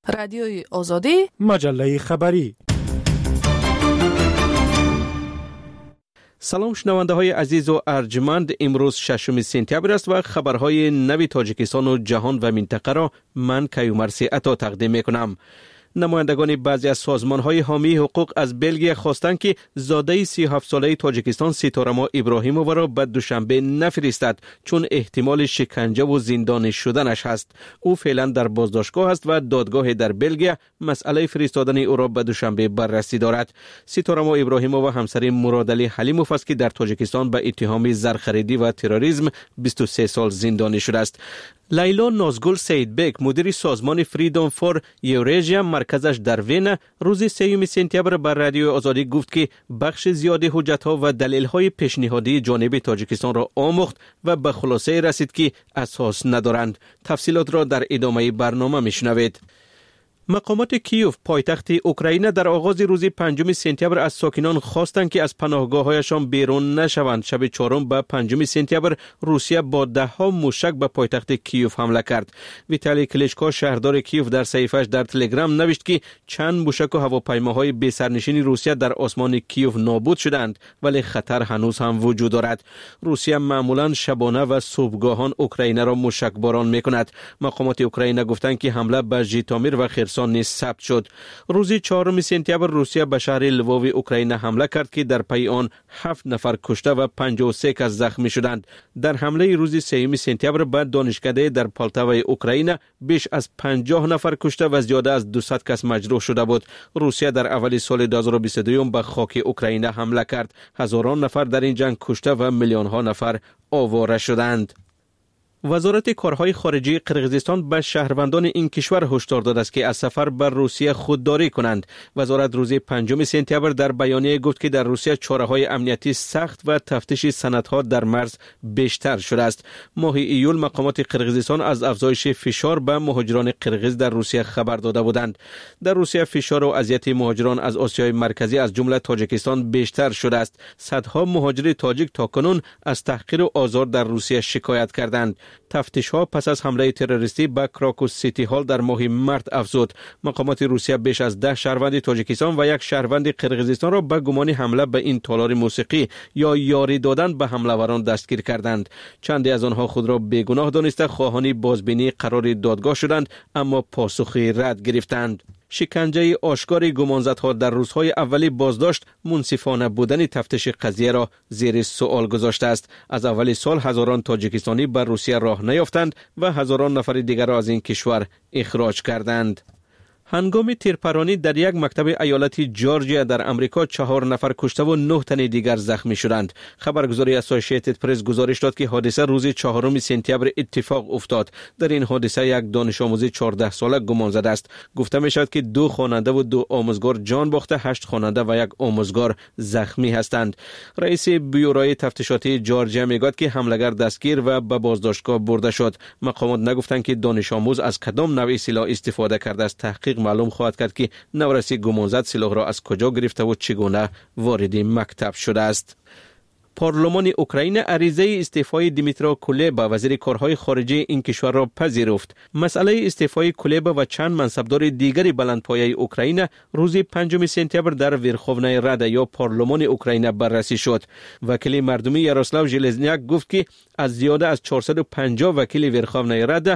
رادیوی آزادی، مجله خبری. سلام شنونده های عزیز و ارجمند، امروز 6 سپتامبر است و خبرهای نوی تاجیکستان و جهان و منطقه را من کیومرثی عطا تقدیم می کنم. نمایندگان بعضی از سازمان‌های حامی حقوق از بلژیم خواستند که زاده 37 ساله تاجیکستان ستارما ابراهیمووا را به دوشنبه نفرستد چون احتمال شکنجه و زندانی شدنش هست. او فعلا در بازداشتگاه است و دادگاه در بلژیم مسئله فرستادن او را به دوشنبه بررسی دارد. ستارما ابراهیمووا همسر مرادعلی حلیموف است که در تاجیکستان به اتهام زرخریدی و تروریسم 23 سال زندانی شده است. لیلا نازگل سیدبک، مدیر سازمان فریدم فور یوریژیا مرکزش در وین، روز 3 سپتامبر بر رادیو آزادی گفت که بخش زیادی حجت‌ها و دلیل‌های پیشنهادی جانب تاجیکستان را آموخت و به خلاصه رسید که اساس ندارند. تفصیلات را در ادامه برنامه میشنوید. مقامات کیوف پایتخت اوکراین در آغاز روز 5 سپتامبر از ساکنان خواستند که از پناهگاه‌هایشان بیرون نشوند. شب 4 به 5 سپتامبر روسیه با 10 موشک به پایتخت کیوف حمله کرد. ویتالی کلیچکو شهردار کیوف در صفحه‌اش در تلگرام نوشت که چند موشک و هواپیماهای بی سرنشین روسیه در آسمان کیوف نابود شدند ولی خطر هنوز هم وجود دارد. روسیه معمولاً شبانه و صبحگاهان اوکراین را موشک باران می‌کند. مقامات اوکراین گفتند که حمله به ژیتومیر و خرسون نیز ثبت شد. روز 4 سپتامبر روسیه به شهر لووو اوکراین حمله کرد که در پی آن 7 نفر کشته و 53 کس زخمی شدند. در حمله روز 3 سپتامبر به دانشکده در پالتاوای اوکراین بیش از 50 نفر کشته و زیاده از 200 کس مجروح شده بود. روسیه در اول سال 2022 به خاک اوکراین حمله کرد. هزاران نفر در این جنگ کشته و میلیون ها نفر آواره شدند. وزارت کارهای خارجه قرقیزستان به شهروندان این کشور هشدار داده است که از سفر بر روسیه خودداری کنند. وزارت روز 5 سپتامبر در بیانیه گفت که در روسیه چاره‌های امنیتی سخت و تفتیش سندها در مرز بیشتر شده است. ماه ایول مقامات قرقیزستان از افزایش فشار به مهاجران قرقیز در روسیه خبر داده بودند. در روسیه فشار و اذیت مهاجران از آسیای مرکزی از جمله تاجیکستان بیشتر شده است. صدها مهاجر تاجیک تاکنون از تحقیر و آزار در روسیه شکایت کردند. تفتیش‌ها پس از حمله تروریستی به کراکوس سیتی هال در ماه مارس افزود. مقامات روسیه بیش از 10 شهروند تاجیکستان و یک شهروند قرقیزستان را به گمان حمله به این تالار موسیقی یا یاری دادن به حمله‌وران دستگیر کردند. چندی از آنها خود را بیگناه دانسته خواهان بازبینی قرار دادگاه شدند اما پاسخی رد گرفتند. شکنجه آشکار گمانزدها در روزهای اولی بازداشت منصفانه بودن تفتیش قضیه را زیر سوال گذاشته است. از اول سال هزاران تاجیکستانی بر روسیه راه نیافتند و هزاران نفر دیگر را از این کشور اخراج کردند. هنگام تیرپرانی در یک مکتب ایالت جورجیا در امریکا 4 نفر کشته و 9 تن دیگر زخمی شدند. خبرگزاری اسوسییتد پرس گزارش داد که حادثه روز 4 سپتامبر اتفاق افتاد. در این حادثه یک دانش آموز 14 ساله گمان زده است. گفته می شود که 2 خواننده و 2 آموزگار جان باخته، 8 خواننده و 1 آموزگار زخمی هستند. رئیس بیوروی تفتیشاتی جورجیا میگوید که حمله‌گر دستگیر و به بازداشتگاه برده شد. مقامات نگفتند که دانش آموز از کدام نوع سلاح استفاده کرده است. تحقیق معلوم خواهد کرد که نورسی گمانزد سلاح را از کجا گرفته و چگونه وارد مکتب شده است. پارلمان اوکراین عریضه استعفای دیمیترا کولبا وزیر کارهای خارجه این کشور را پذیرفت. مسئله استعفای کولبا و چند منصبدار دیگری بلندپایه اوکراین روز 5 سپتامبر در ورخوونای رادا یا پارلمان اوکراین بررسی شد. وکیل مردمی یاروسلاو ژلزنیاک گفت که از زیاده از 450 وکیل ورخوونای رادا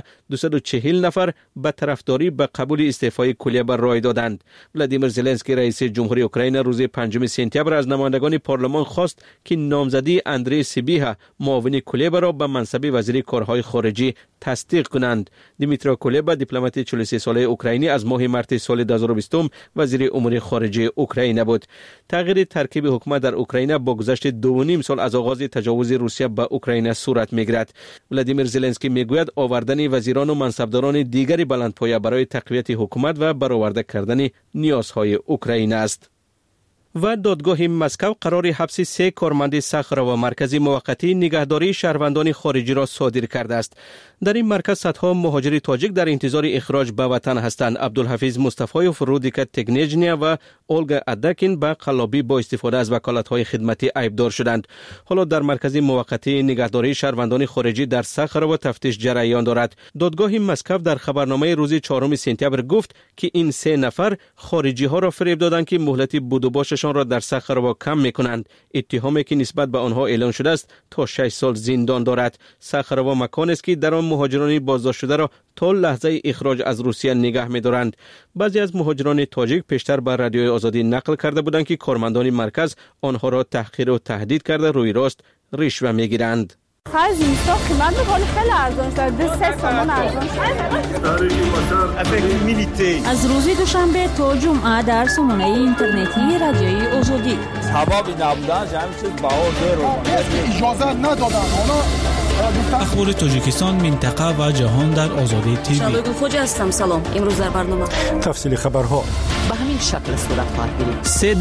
240 نفر به طرفداری به قبول استعفای کولبا رای دادند. ولادیمیر زلنسکی رئیس جمهوری اوکراین روز 5 سپتامبر از نمایندگان پارلمان خواست که نامزدی اندری سیبیها معاون کولبا را به منصب وزیر کارهای خارجه تصدیق کنند. دیمیترا کولبا دیپلمات 43 ساله اوکراینی از ماه مارس سال 2020 وزیر امور خارجه اوکراین بود. تغییر ترکیب حکومت در اوکراین با گذشت 2.5 سال از آغاز تجاوز روسیه به اوکراین صورت میگیرد. ولادیمیر زلنسکی میگوید آوردن وزیران و منصبداران دیگری بلندپایه برای تقویت حکومت و برآورده کردن نیازهای اوکراین است. و دادگاه مسکو قرار حبس 3 کارمند صخره و مرکز موقتی نگهداری شهروندان خارجی را صادر کرده است. در این مرکز صدها مهاجر تاجیک در انتظار اخراج به وطن هستند. عبدالحفیظ مصطفیوف، رودیکا تگنیجنیا و اولگا ادکین به قلابی با استفاده از وکالت‌های خدمتی عیبدار شدند. حالا در مرکز موقتی نگهداری شهروندان خارجی در صخره و تفتیش جریان دارد. دادگاه مسکو در خبرنامه روز 4 سپتامبر گفت که این 3 نفر خارجی ها را فریب دادند که مهلت بود و باششان را در صخره و کم میکنند. اتهامی که نسبت به آنها اعلان شده است تا 6 سال زندان دارد. صخره و مکان است که در آن مهاجران بازداشت شده را تا لحظه اخراج از روسیه نگه می‌دارند. بعضی از مهاجران تاجیک پیشتر بر رادیوی آزادی نقل کرده بودند که کارمندان مرکز آنها را تحقیر و تهدید کرده روی راست رشوه می‌گیرند. خرج اینستا قیمت می‌کنه خیلی ارزان شده، 3 سامان ارزان شده. از روز دوشنبه تا جمعه در سامانه اینترنتی رادیوی آزادی ثوابی نبودن همین چیز بهار داره اجازه ندادن. اخبار تاجیکستان، منطقه و جهان در آزادی تیوی. شبگو خوج هستم. سلام. امروز در برنامه تفصیل خبرها به همین شکل صورت خواهد گرفت.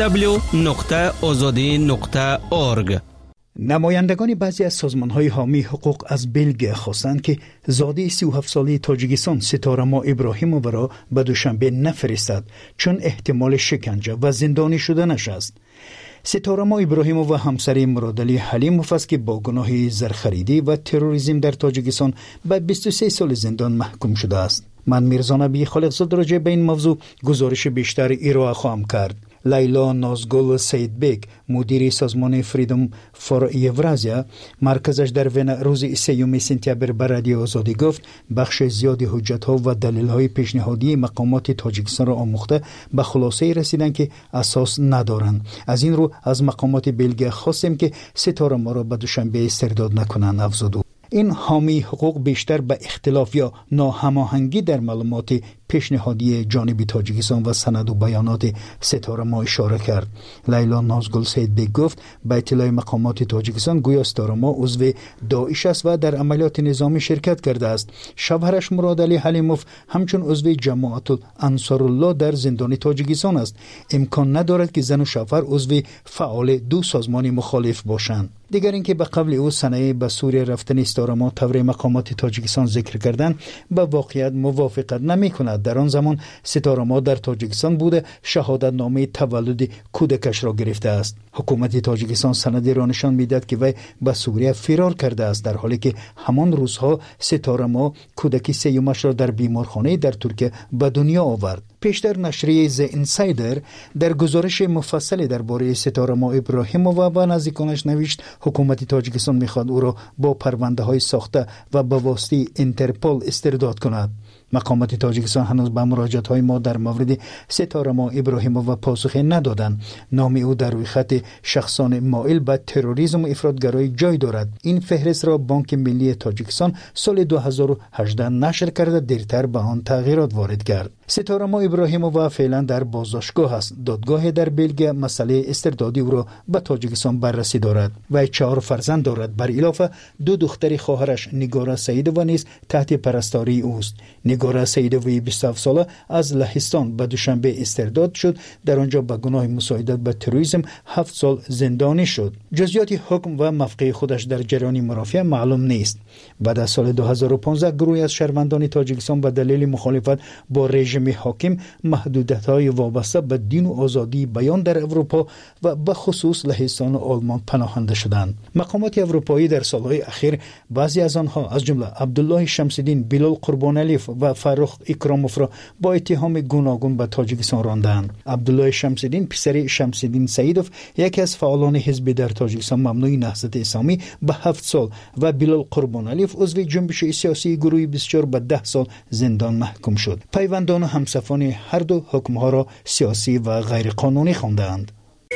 www.azadi.org. نمایندگان بعضی از سازمان‌های حامی حقوق از بلژیک خواستند که زاده 37 ساله تاجیکستان ستاره ما ابراهیمووا را به دوشنبه نفرستد چون احتمال شکنجه و زندانی شدنش است. ستاره ما ابراهیمووا همسر مرادعلی حلیموف است که با گناه زرخریدی و تروریسم در تاجیکستان به 23 سال زندان محکوم شده است. من میرزا نبی خالقزاده راجع به این موضوع گزارش بیشتر ارائه خواهم کرد. لیلا نازگل سیدبک، مدیر سازمان فریدم فور ایورازیا، مرکزش در وین روز 3 سپتامبر به رادیو آزادی گفت بخش زیادی حجت‌ها و دلایل پیشنهادی مقامات تاجیکستان را آموخته به خلاصه رسیدن که اساس ندارند. از این رو از مقامات بلژیک خواستیم که ستاره ما را به دوشنبه استرداد نکنند. افزود این حامی حقوق بیشتر به اختلاف یا ناهماهنگی در معلومات پیشنهادی جانب تاجیکستان و سند و بیانات ستاره ما اشاره کرد. لیلا نازگل سیدبک گفت به اطلاع مقامات تاجیکستان گویا ستاره ما عضو داعش است و در عملیات نظامی شرکت کرده است. شوهرش مرادعلی حلیموف همچون عضو جماعت انصارالله در زندان تاجیکستان است. امکان ندارد که زن و شوهر عضو فعال دو سازمان مخالف باشند. دیگر اینکه به قبل او صنایع به سوریه رفتن ستاره ما طور مقامات تاجیکستان ذکر کردن به واقعیت موافقت نمی‌کند. در آن زمان ستاره ما در تاجیکستان بوده شهادت نامه تولد کودکش را گرفته است. حکومت تاجیکستان سندی را نشان می‌دهد که وی به سوریه فرار کرده است، در حالی که همان روزها ستاره ما کودکی سیومش را در بیمارخانه در ترکیه به دنیا آورد. پیشتر نشریه ز اینسایدر در گزارش مفصلی درباره ستاره ما ابراهیمووا و نزدیکانش نوشت حکومت تاجیکستان می‌خواهد او را با پرونده‌های ساخته و به واسطه اینترپل استرداد کند. مقامات تاجیکستان هنوز به مراجعه‌های ما در مورد ستاره ما ابراهیمووا پاسخی ندادند. نام او در روی خط شخصان مایل به تروریسم و افراطگرایی جای دارد. این فهرست را بانک ملی تاجیکستان سال 2018 نشر کرده، دیرتر به آن تغییرات وارد کرد. ستاره ما ابراهیمووا فعلا در بازداشتگاه است. دادگاه در بلژیک مسئله استردادی او را به تاجیکستان بررسی دارد. و 4 فرزند دارد. بر علاوه 2 دختر خواهرش نگارا سیدووا نیز تحت پرستاری اوست. نگارا سیدووی 27 ساله از لهستان به دوشنبه استرداد شد. در آنجا به گناه مساعدت به تروریسم 7 سال زندانی شد. جزئیات حکم و موقع خودش در جریان مرافعه معلوم نیست. بعد از سال 2015 گروهی از شهروندان تاجیکستان به دلیل مخالفت با رژیم حاکم محدودیت‌های وابسته به دین و آزادی بیان در اروپا و به خصوص لهستان و آلمان پناهنده شدند. مقامات اروپایی در سالهای اخیر بعضی از آنها از جمله عبدالله شمس‌الدین، بلال قربانعلیف و فرخ اکراموف را با اتهام گوناگون به تاجیکستان راندند. عبدالله شمس‌الدین پسر شمس‌الدین سعیدوف یکی از فعالان حزب در تاجیکستان ممنوع نهضت اسلامی به 7 سال و بلال قربانعلیف عضو جنبش سیاسی گروه 24 به 10 سال زندان محکوم شد. پیوندان و همسفان هر دو حکمها را سیاسی و غیر قانونی خواندند.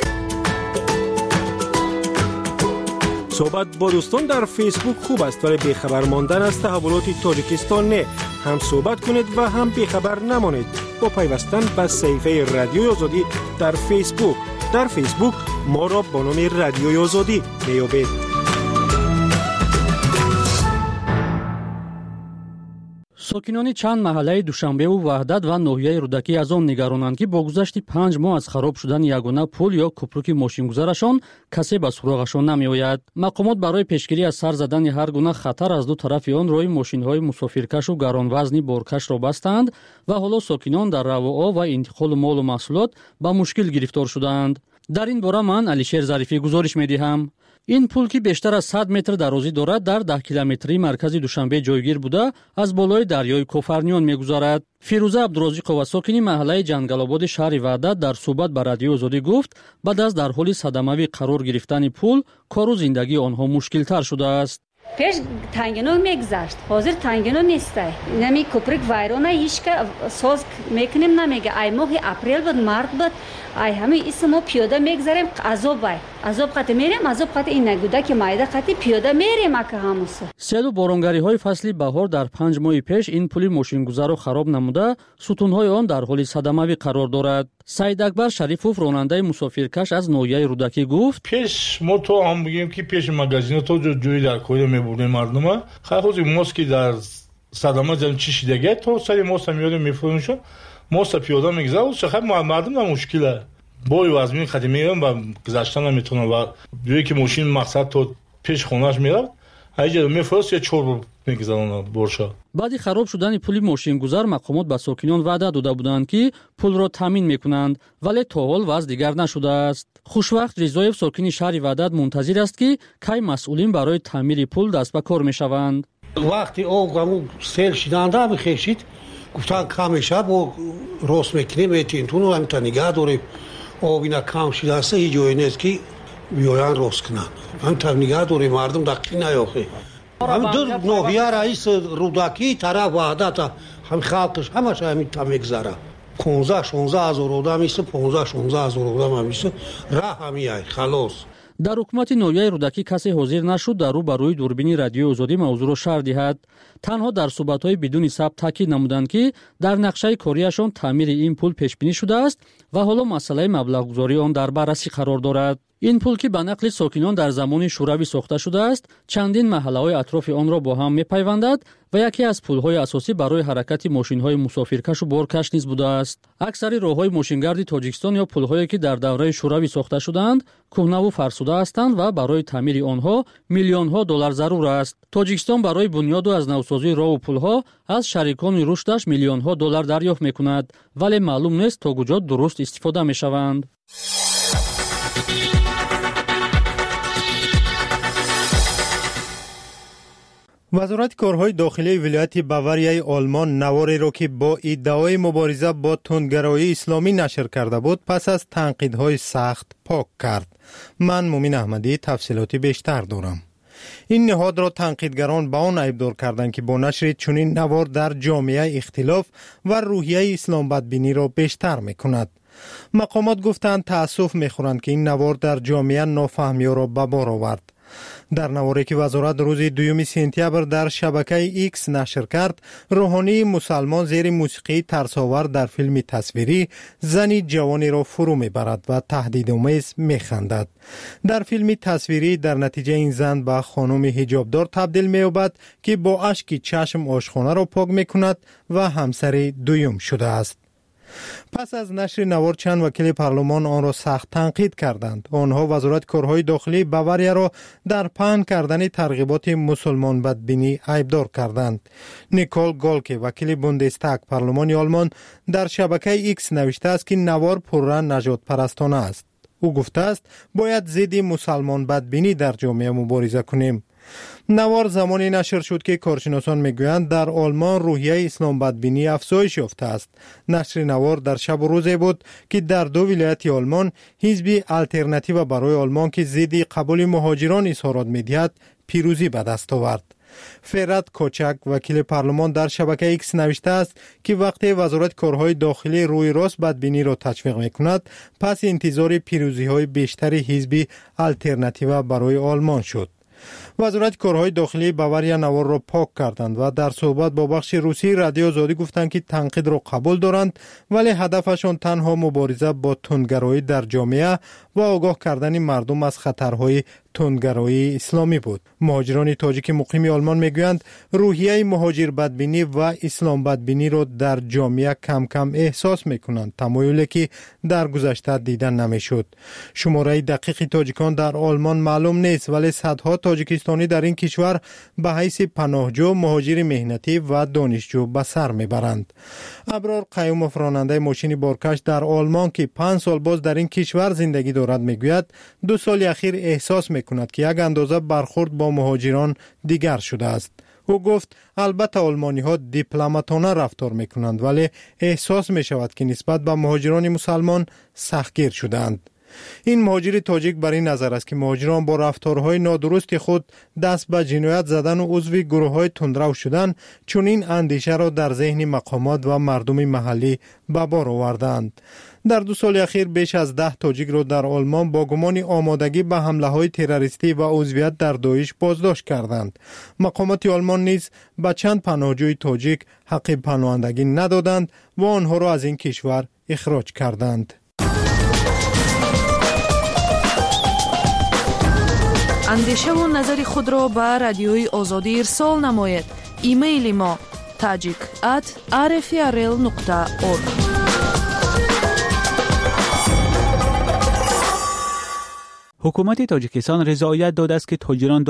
صحبت با دوستان در فیسبوک خوب است، ولی بیخبر ماندن از تحولات تاجیکستان نه. هم صحبت کنید و هم بیخبر نمانید با پیوستن به صفحه رادیوی آزادی در فیسبوک. در فیسبوک ما را با نام رادیوی آزادی بیابید. ساکنان چند محله دوشنبه و وحدت و ناحیه رودکی از آن نگرانند که با گذشت 5 ماه از خراب شدن یگانه پل یا کوپرک ماشینگذارشان کسی به سراغشان نمی‌آید. مقامات برای پیشگیری از سر زدن هر گونه خطر از دو طرف آن روی ماشین‌های مسافرکش و گرانوزن بارکش را بستند و حالا ساکنان در رو و آب و انتقال مال و محصولات به مشکل گرفتار شدند. در این باره من علیشیر ظریفی گزارش می‌دهم. این پل که بیشتر از 100 متر درازی دارد در 10 کیلومتری مرکز دوشنبه جایگیر بوده از بالای دریای کوفرنیان می‌گذرد. فیروزه عبدالرازق ساکنی محله جنگل‌آباد شهر وحدت در صحبت با رادیو آزادی گفت بعد از در حال صدموی قرار گرفتن پل کار و زندگی آنها مشکل‌تر شده است. پیش تنگنو میگذشت، حاضر تنگنو نیسته. نمی کوپرک وایرونه هیچ که ساز میکنیم نمیگه. ای ماه اپریل بود، مارت بود. ای همه اسمو پیاده میگذاریم. عذاب قطع میریم، عذاب قطع این نگوده که مایده قطع پیاده میریم اکه هموسه. سیل و بارانگری های فصل بهار در 5 ماه پیش این پل ماشینگذار خراب نموده، ستونهای آن در حال صدموی قرار دارد. سعید اکبر شریفوف راننده مسافرکش از ناحیه رودکی گفت: پیش ما تو هم بگیم که پیش مغازین تو جوی در کوی میبردیم مردم خود ماسکی در صدمه جن چیش دیگه تو سری ماست میاد میفروشن ماست پیاده میگذره چه مردم در مشکله بای وزمین خدمه میرن و گذشتن نمیتونه و جوی که ماشین مقصد تو پیش خونهش میره هیچ میفروشه یا چور میگذارن برشا. بعد خراب شدن پل ماشینگذار مقامات به ساکنان وعده داده بودند که پل را تامین میکنند ولی تا حال وضع دیگر نشده است. خوشوقت رضایف ساکن شهر وحدت منتظر است که کی مسئولین برای تعمیر پل دست به کار میشوند. وقتی او سیل شدنده میخشید گفتن کم شب و راست میکنیم ایتونو هم تا نگه داریم آب اینا کم شده است هیچ جایی نیست که بیاین راست کنن هم تا نگه داریم مردم دقیق نیاخه هم دو ناحیه رئیس رودکی طرف وحدت هم خلقش همش همین تا میگذره 15-16 هزار آدم میشه 15-16 هزار آدم میشه راه همیه خلاص. در حکومت ناحیه رودکی کسی حاضر نشد در رو بروی دوربین رادیو آزادی موضوع را شرح دهد. تنها در صحبت‌های بدون ثبت تاکید نمودند که در نقشه کاریشان تعمیر این پل پیش بینی شده است و حالا مسئله مبلغ گذاری آن در بررسی قرار دارد. این پل که به نقل ساکنان در زمان شوروی ساخته شده است چندین محله‌های اطراف آن را با هم می‌پیوندد و یکی از پل‌های اساسی برای حرکت ماشین‌های مسافرکش و بارکش نیز بوده است. اکثر راه‌های ماشینگرد تاجیکستان یا پل‌هایی که در دوره شوروی ساخته شدند کهنه و فرسوده هستند و برای تعمیر آنها میلیون‌ها دلار ضرور است. تاجیکستان برای بنیاد و از نوسازی راه و پل‌ها از شریکان رشدش میلیون‌ها دلار دریافت می‌کند ولی معلوم نیست تا کجا درست استفاده می‌شوند. وزارت کارهای داخلی ولایت باواریای آلمان نواری را که با ادعای مبارزه با تندگرایی اسلامی نشر کرده بود پس از تنقیدهای سخت پاک کرد. من مومن احمدی تفصیلاتی بیشتر دارم. این نهاد را تنقیدگران به آن عیبدار کردند که با نشر چنین نوار در جامعه اختلاف و روحیه اسلام بدبینی را بیشتر میکند. مقامات گفتند تأسف میخورند که این نوار در جامعه نافهمی را به بار آورد. در نواری که وزارت روز 2 سپتامبر در شبکه ایکس نشر کرد، روحانی مسلمان زیر موسیقی ترساور در فیلم تصویری زنی جوانی را فرو میبرد و تهدیدآمیز میخندد. در فیلم تصویری در نتیجه این زن به خانم حجابدار تبدیل مییابد که با اشک چشم آشخانه را پاک میکند و همسر دوم شده است. پس از نشر نوار چند وکیل پارلمان آن را سخت تنقید کردند. آنها وزارت کارهای داخلی باواریا را در پهن کردن ترغیبات مسلمان بدبینی عیبدار کردند. نیکول گالکه وکیل بوندستاگ پارلمان آلمان در شبکه ایکس نوشته است که نوار پررنگ نژاد پرستانه است. او گفته است باید ضد مسلمان بدبینی در جامعه مبارزه کنیم. نوار زمانی نشر شد که کارشناسان میگویند در آلمان روحیه اسلام بدبینی افزایش یافته است. نشر نوار در شب و روزی بود که در 2 ولایت آلمان حزب آلترناتیو برای آلمان که ضد قبول مهاجران اظهارات می‌دهد پیروزی به دست آورد. فراد کوچک وکیل پارلمان در شبکه ایکس نوشته است که وقتی وزارت کارهای داخلی روی راست بدبینی را تشویق می‌کند پس انتظار پیروزی‌های بیشتر حزب آلترناتیو برای آلمان شد. وزارت کارهای داخلی باواریا نوار را پاک کردند و در صحبت با بخش روسی رادیو آزادی گفتند که تنقید را قبول دارند ولی هدفشان تنها مبارزه با تندگرایی در جامعه و آگاه کردن مردم از خطرهای تندگرایی اسلامی بود. مهاجران تاجیک مقیم آلمان میگویند روحیه مهاجر بدبینی و اسلام بدبینی را در جامعه کم کم احساس میکنند، تمایلی که در گذشته دیدن نمیشد. شماره دقیق تاجیکان در آلمان معلوم نیست، ولی صدها تاجیکستانی در این کشور به حیث پناهجو، مهاجر مهنتی و دانشجو به سر میبرند. ابرار قیوموف راننده ماشین بارکش در آلمان که 5 سال باز در این کشور زندگی دارد میگوید 2 سال اخیر احساس میکند که یک اندازه برخورد با مهاجران دیگر شده است. او گفت البته آلمانی ها دیپلماتانه رفتار میکنند، ولی احساس میشود که نسبت به مهاجران مسلمان سختگیر شدند. این مهاجر تاجیک بر این نظر است که مهاجران با رفتارهای نادرست خود دست به جنایت زدن و عضو گروه‌های تندرو شدن، چون این اندیشه را در ذهن مقامات و مردم محلی به بار آوردند. در 2 سال اخیر بیش از 10 تاجیک را در آلمان با گمان آمادگی به حمله‌های تروریستی و عضویت در داعش بازداشت کردند. مقامات آلمان نیز به چند پناهجوی تاجیک حق پناهندگی ندادند و آنها را از این کشور اخراج کردند. اندیشه و نظر خود را به رادیوی آزادی ارسال نمایید. ایمیل ما tajik@rfrl.org. حکومت تاجیکستان رضایت داده است که تاجران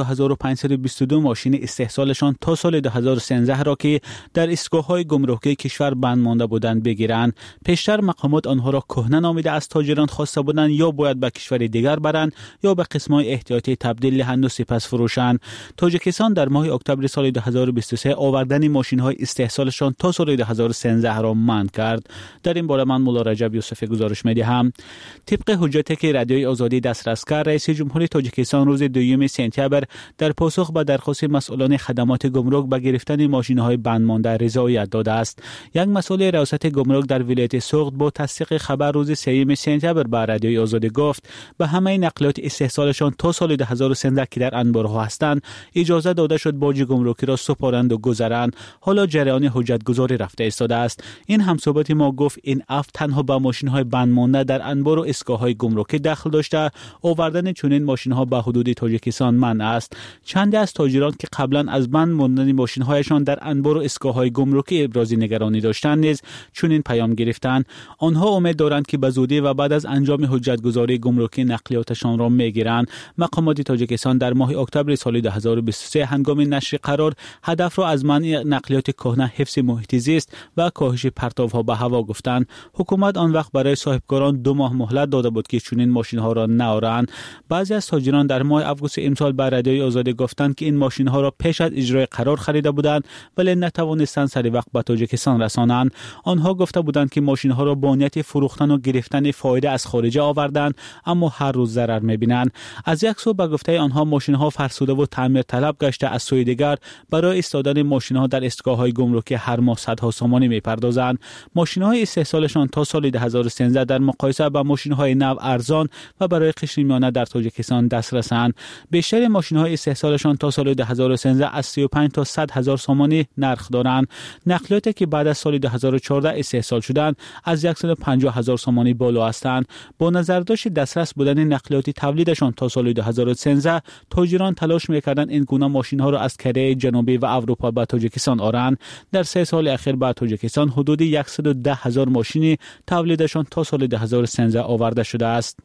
2522 ماشین استحصالشان تا سال 2013 را که در ایستگاه‌های گمرکی کشور بند مانده بودند بگیرند. پیشتر مقامات آنها را کهنه نامیده از تاجران خواسته بودند یا باید به کشور دیگر برند یا به قسم‌های احتیاطی تبدیل دهند و سپس فروشند. تاجیکستان در ماه اکتبر سال 2023 آوردن ماشین‌های استحصالشان تا سال 2013 را منع کرد. در این باره من مولا رجب یوسفی گزارش می‌دهم. طبق حجتی که رادیوی آزادی دسترس کرد، رئیس جمهوری تاجیکستان روز 2 سپتامبر در پاسخ به درخواست مسئولان خدمات گمرک به گرفتن ماشین‌های بند مانده رضایت داده است. یک مسئول ریاست گمرک در ولایت سوخت با تصدیق خبر روز 3 سپتامبر به رادیوی آزادی گفت به همه نقلیات استحصالشان تا سال 2013 که در انبارها هستند اجازه داده شد باج گمرکی را سپارند و گذرند. حالا جریان حجت گذاری رفته ایستاده است. این همصحبت ما گفت این عفو تنها به ماشین‌های بند مانده در انبار و ایستگاه‌های گمرکی دخل داشته. آوردن چنین ماشین‌ها به حدود تاجیکستان منع است. چند از تاجران که قبلا از بند ماندن ماشین‌هایشان در انبار و ایستگاه‌های گمرکی ابراز نگرانی داشتند نیز چنین پیام گرفتند. آنها امید دارند که به زودی و بعد از انجام حجت‌گذاری گمرکی نقلیاتشان را می‌گیرند. مقامات تاجیکستان در ماه اکتبر سال 2023 هنگام نشر قرار هدف را از منع نقلیات کهنه، حفظ محیط زیست و کاهش پرتاب‌ها به هوا گفتند. حکومت آن وقت برای صاحبکاران 2 ماه مهلت داده بود که چنین ماشین‌ها را نآورند. بعضی از تاجران در ماه آگوست امسال به رادیوی آزادی گفتند که این ماشین‌ها را پیش از اجرای قرار خریده بودند ولی نتوانستند سری وقت به تاجیکستان رسانند. آنها گفته بودند که ماشین‌ها را با نیت فروختن و گرفتن فایده از خارج آوردند اما هر روز ضرر می‌بینند. از یک سو به گفته آنها ماشین‌ها فرسوده و تعمیر طلب گشته، از سوی دیگر برای ایستادن ماشین‌ها در ایستگاه‌های گمرکی هر ماه صدها سامانی می‌پردازند. ماشین‌های استحصالشان تا سال 2013 در مقایسه با ماشین‌های نو ارزان و برای قشر میانه در تاجیکستان دسترسند. بیشتر ماشین‌های استحصالشان تا سال 2013 از 35 تا 100 هزار سامانی نرخ دارند. نقلیاتی که بعد از سال 2014 استحصال شدند از 150 هزار سامانی بالا هستند. با نظرداشت دسترس بودن نقلیات تولیدشان تا سال 2013 تاجران تلاش می‌کردند این گونه ماشین‌ها را از کره جنوبی و اروپا به تاجیکستان آورند. در 3 سال اخیر به تاجیکستان حدود 110 هزار ماشین تولیدشان تا سال 2013 آورده شده است.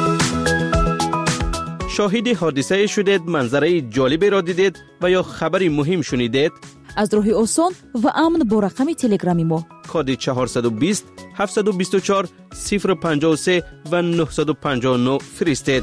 شاهد حادثه شدید، منظره جالبی را دیدید و یا خبری مهم شنیدید؟ از راه آسان و امن با رقم تلگرامی ما کد 420 724 053 و 959 فرستید.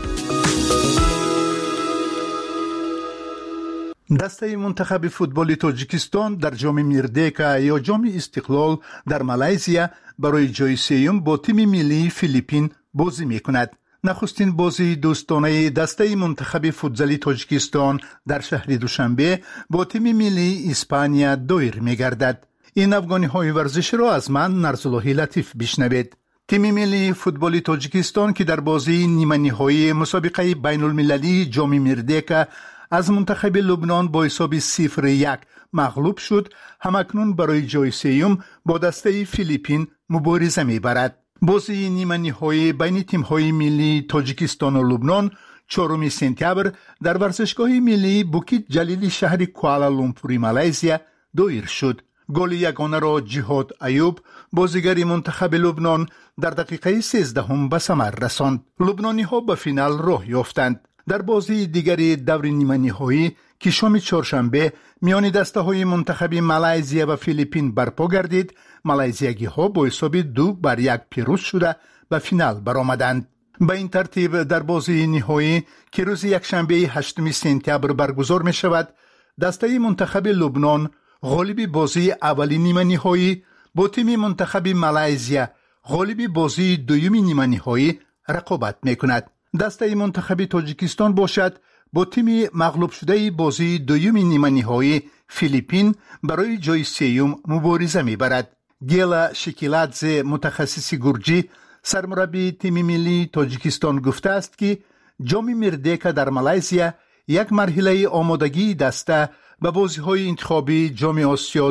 دسته منتخب فوتبال تاجیکستان در جام میردیکا یا جام استقلال در مالزیا برای جای سوم با تیم ملی فیلیپین بازی می‌کند. نخستین بازی دوستانه دسته منتخب فوتبال تاجیکستان در شهر دوشنبه با تیم ملی اسپانیا دایر می‌گردد. این افغانی‌های ورزشی را از من نرسالله لطیف بشنوید. تیم ملی فوتبال تاجیکستان که در بازی نیمه نهایی مسابقه بین المللی جام میردیکا از منتخب لبنان با حساب 0-1 مغلوب شد، همکنون برای جای سوم با دسته فیلیپین مبارزه می‌برد. بازی نیمه نهایی بین تیم‌های ملی تاجیکستان و لبنان 4 سپتامبر در ورزشگاه ملی بوکیت جلیلی شهر کوالالامپور مالزیا دایر شد. گل یگانه را جهاد ایوب بازیگر منتخب لبنان در دقیقه 13 به ثمر رساند. لبنانی ها به فینال راه یافتند. در بازی دیگری دور نیمه نهایی که شام چهارشنبه میان دسته های منتخب مالزیا و فیلیپین برپا گردید، مالزیایی ها با حساب 2-1 پیروز شده به فینال برآمدند. به این ترتیب در بازی نهایی که روز یکشنبه 8 سپتامبر برگزار می شود، دسته منتخب لبنان غالب بازی اولی نیمه نهایی با تیم منتخب مالزیا غالب بازی دوم نیمه نهایی رقابت می کند. دسته منتخب تاجیکستان باشد با تیم مغلوب شده بازی دوم نیمه نهایی فیلیپین برای جای سوم مبارزه می برد. گیلا شکیلادزه متخصص گرجی سرمربی تیم ملی تاجیکستان گفته است که جام مردیکا در مالزیا یک مرحله آمادگی دسته به بازی‌های انتخابی جام آسیا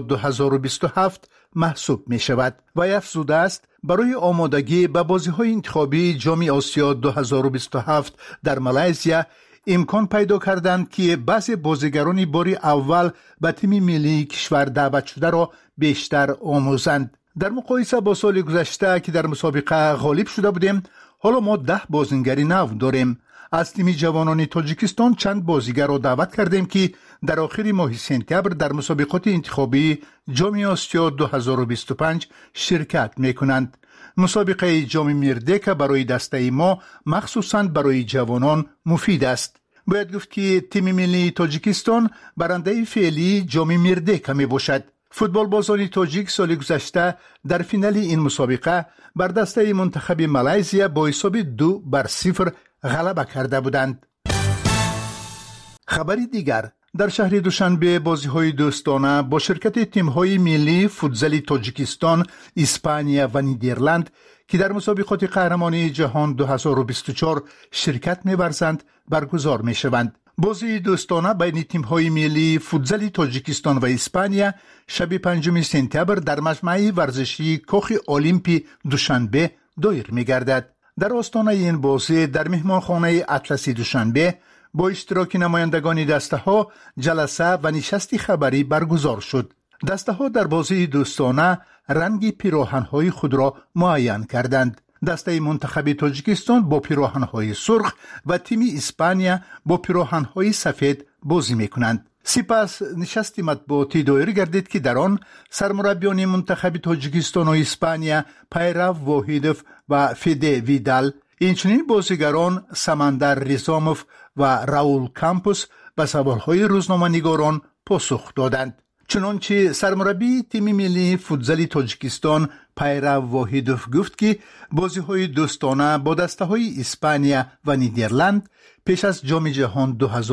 2027 محسوب می شود و افزوده است برای آمادگی به بازی‌های انتخابی جام آسیا 2027 در مالزیا امکان پیدا کردند که بعضی بازیگران بار اول به تیم ملی کشور دعوت شده را بیشتر آموزند. در مقایسه با سال گذشته که در مسابقه غالب شده بودیم، حالا ما 10 بازیگر نو داریم. از تیم جوانان تاجیکستان چند بازیگر را دعوت کردیم که در آخر ماه سپتامبر در مسابقات انتخابی جام آسیا 2025 شرکت می‌کنند. مسابقه جام مردیکا برای دسته ما مخصوصاً برای جوانان مفید است. باید گفت که تیم ملی تاجیکستان برنده فعلی جام مردیکا می باشد. فوتبال بازان تاجیک سال گذشته در فینال این مسابقه بر دسته منتخب مالزیا با حساب 2-0 غلبه کرده بودند. خبری دیگر، در شهر دوشنبه بازی‌های دوستانه با شرکت تیم‌های ملی فوتزال تاجیکستان، اسپانیا و نیدرلند که در مسابقات قهرمانی جهان 2024 شرکت می‌ورزند برگزار می‌شوند. بازی دوستانه بین تیم‌های ملی فوتزال تاجیکستان و اسپانیا شب 5 سپتامبر در مجمع ورزشی کاخ المپی دوشنبه دایر می‌گردد. در آستانه این بازی در مهمانخانه اطلسی دوشنبه با اشتراک نمایندگان دسته ها جلسه و نشستی خبری برگزار شد. دسته ها در بازی دوستانه رنگ پیراهن های خود را معین کردند. دسته منتخب تاجیکستان با پیراهن های سرخ و تیم اسپانیا با پیراهن های سفید بازی می کنند. سپس نشستی مطبوعاتی دایر گردید که در آن سرمربیان منتخب تاجیکستان و اسپانیا پیرو واحیدوف و فیده ویدال، اینچنین بازیگران سمندر ریزاموف و راول کامپوس به سوالهای روزنامه‌نگاران پاسخ دادند. چنانچه سرمربی تیم ملی فوتزال تاجیکستان پیرو واحیدوف گفت که بازی‌های دوستانه با دسته‌های اسپانیا و نیدرلند پیش از جام جهان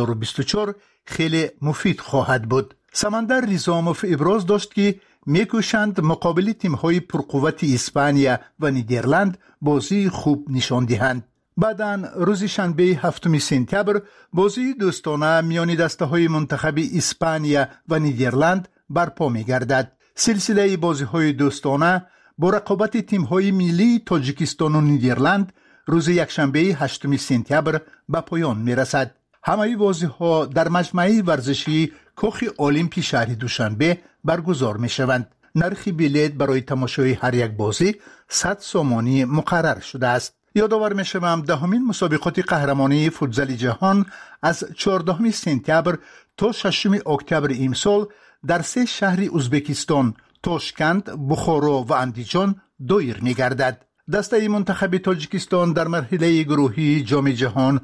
2024 خیلی مفید خواهد بود. سمندر ریزاموف ابراز داشت که میکوشند مقابل تیم‌های پرقوت اسپانیا و نیدرلند بازی خوب نشان دهند. بعداً روز شنبه 7 سپتامبر بازی دوستانه میان دسته‌های منتخب اسپانیا و نیدرلند برپا می‌گردد. سلسله بازی‌های دوستانه با رقابت تیم‌های ملی تاجیکستان و نیدرلند روز یکشنبه 8 سپتامبر به پایان می‌رسد. همه بازی‌ها در مجمع ورزشی کاخ المپی شهر دوشنبه برگزار می‌شوند. نرخ بلیط برای تماشای هر یک بازی 100 سومانی مقرر شده است. یادآور می‌شوم دهمین مسابقات قهرمانی فوتزال جهان از 14 سپتامبر تا 6 اکتبر امسال در 3 شهر ازبکستان، تاشکند، بخارا و اندیجان دایر می‌گردد. دسته منتخب تاجیکستان در مرحله گروهی جام جهان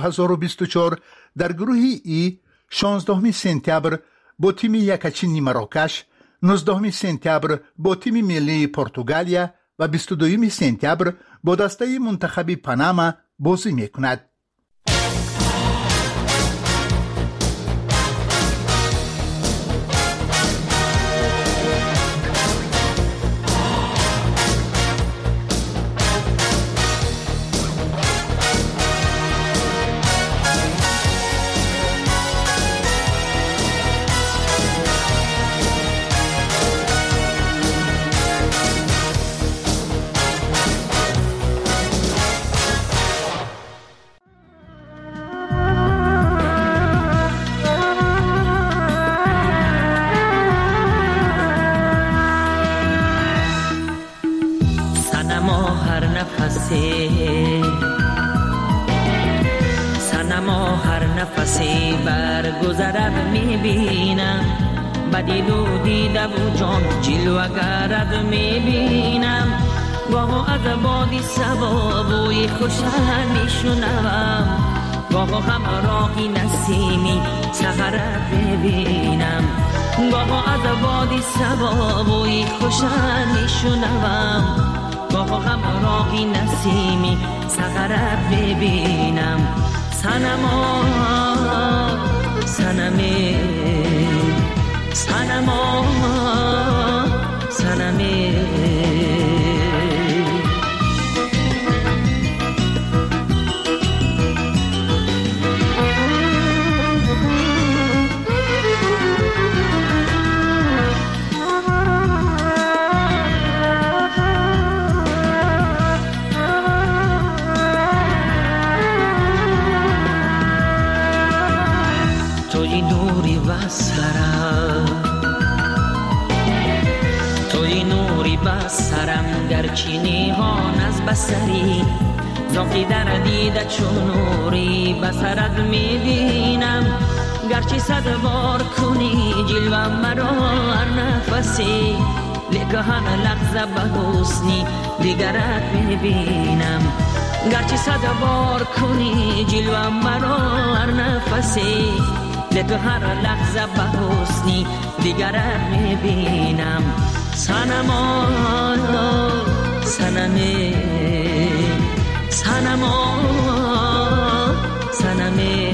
2024 در گروه ای 16 سپتامبر با تیم یکچینی مراکش، 19 سپتامبر با تیم ملی پرتغالیا و 22 سپتامبر با دسته منتخب پاناما بازی می‌کند. صنما هر نفسی صنما هر نفسی برگذرد میبینم بدید و دیده و جان جلوه گرد میبینم گاه از بادی سبا بوی خوشن میشنوم گاه همراهی نسیمی سحرت ببینم گاه از بادی سبا بوی خوشن میشنوم گاه همراهی نسیمی سحرت ببینم صنما صنمه صنما صنمه توی نوری بسرم گرچینی هان از بسری زاقی در دیده چون نوری بسرت میبینم گرچه صد بار کنی جلوه مرا هر نفسی لیکه همه لحظه به حسنی دیگرت میبینم گرچه صد بار کنی جلوه مرا هر نفسی لیکه هر لحظه به حسنی دیگرت میبینم صنما صنمه صنما صنمه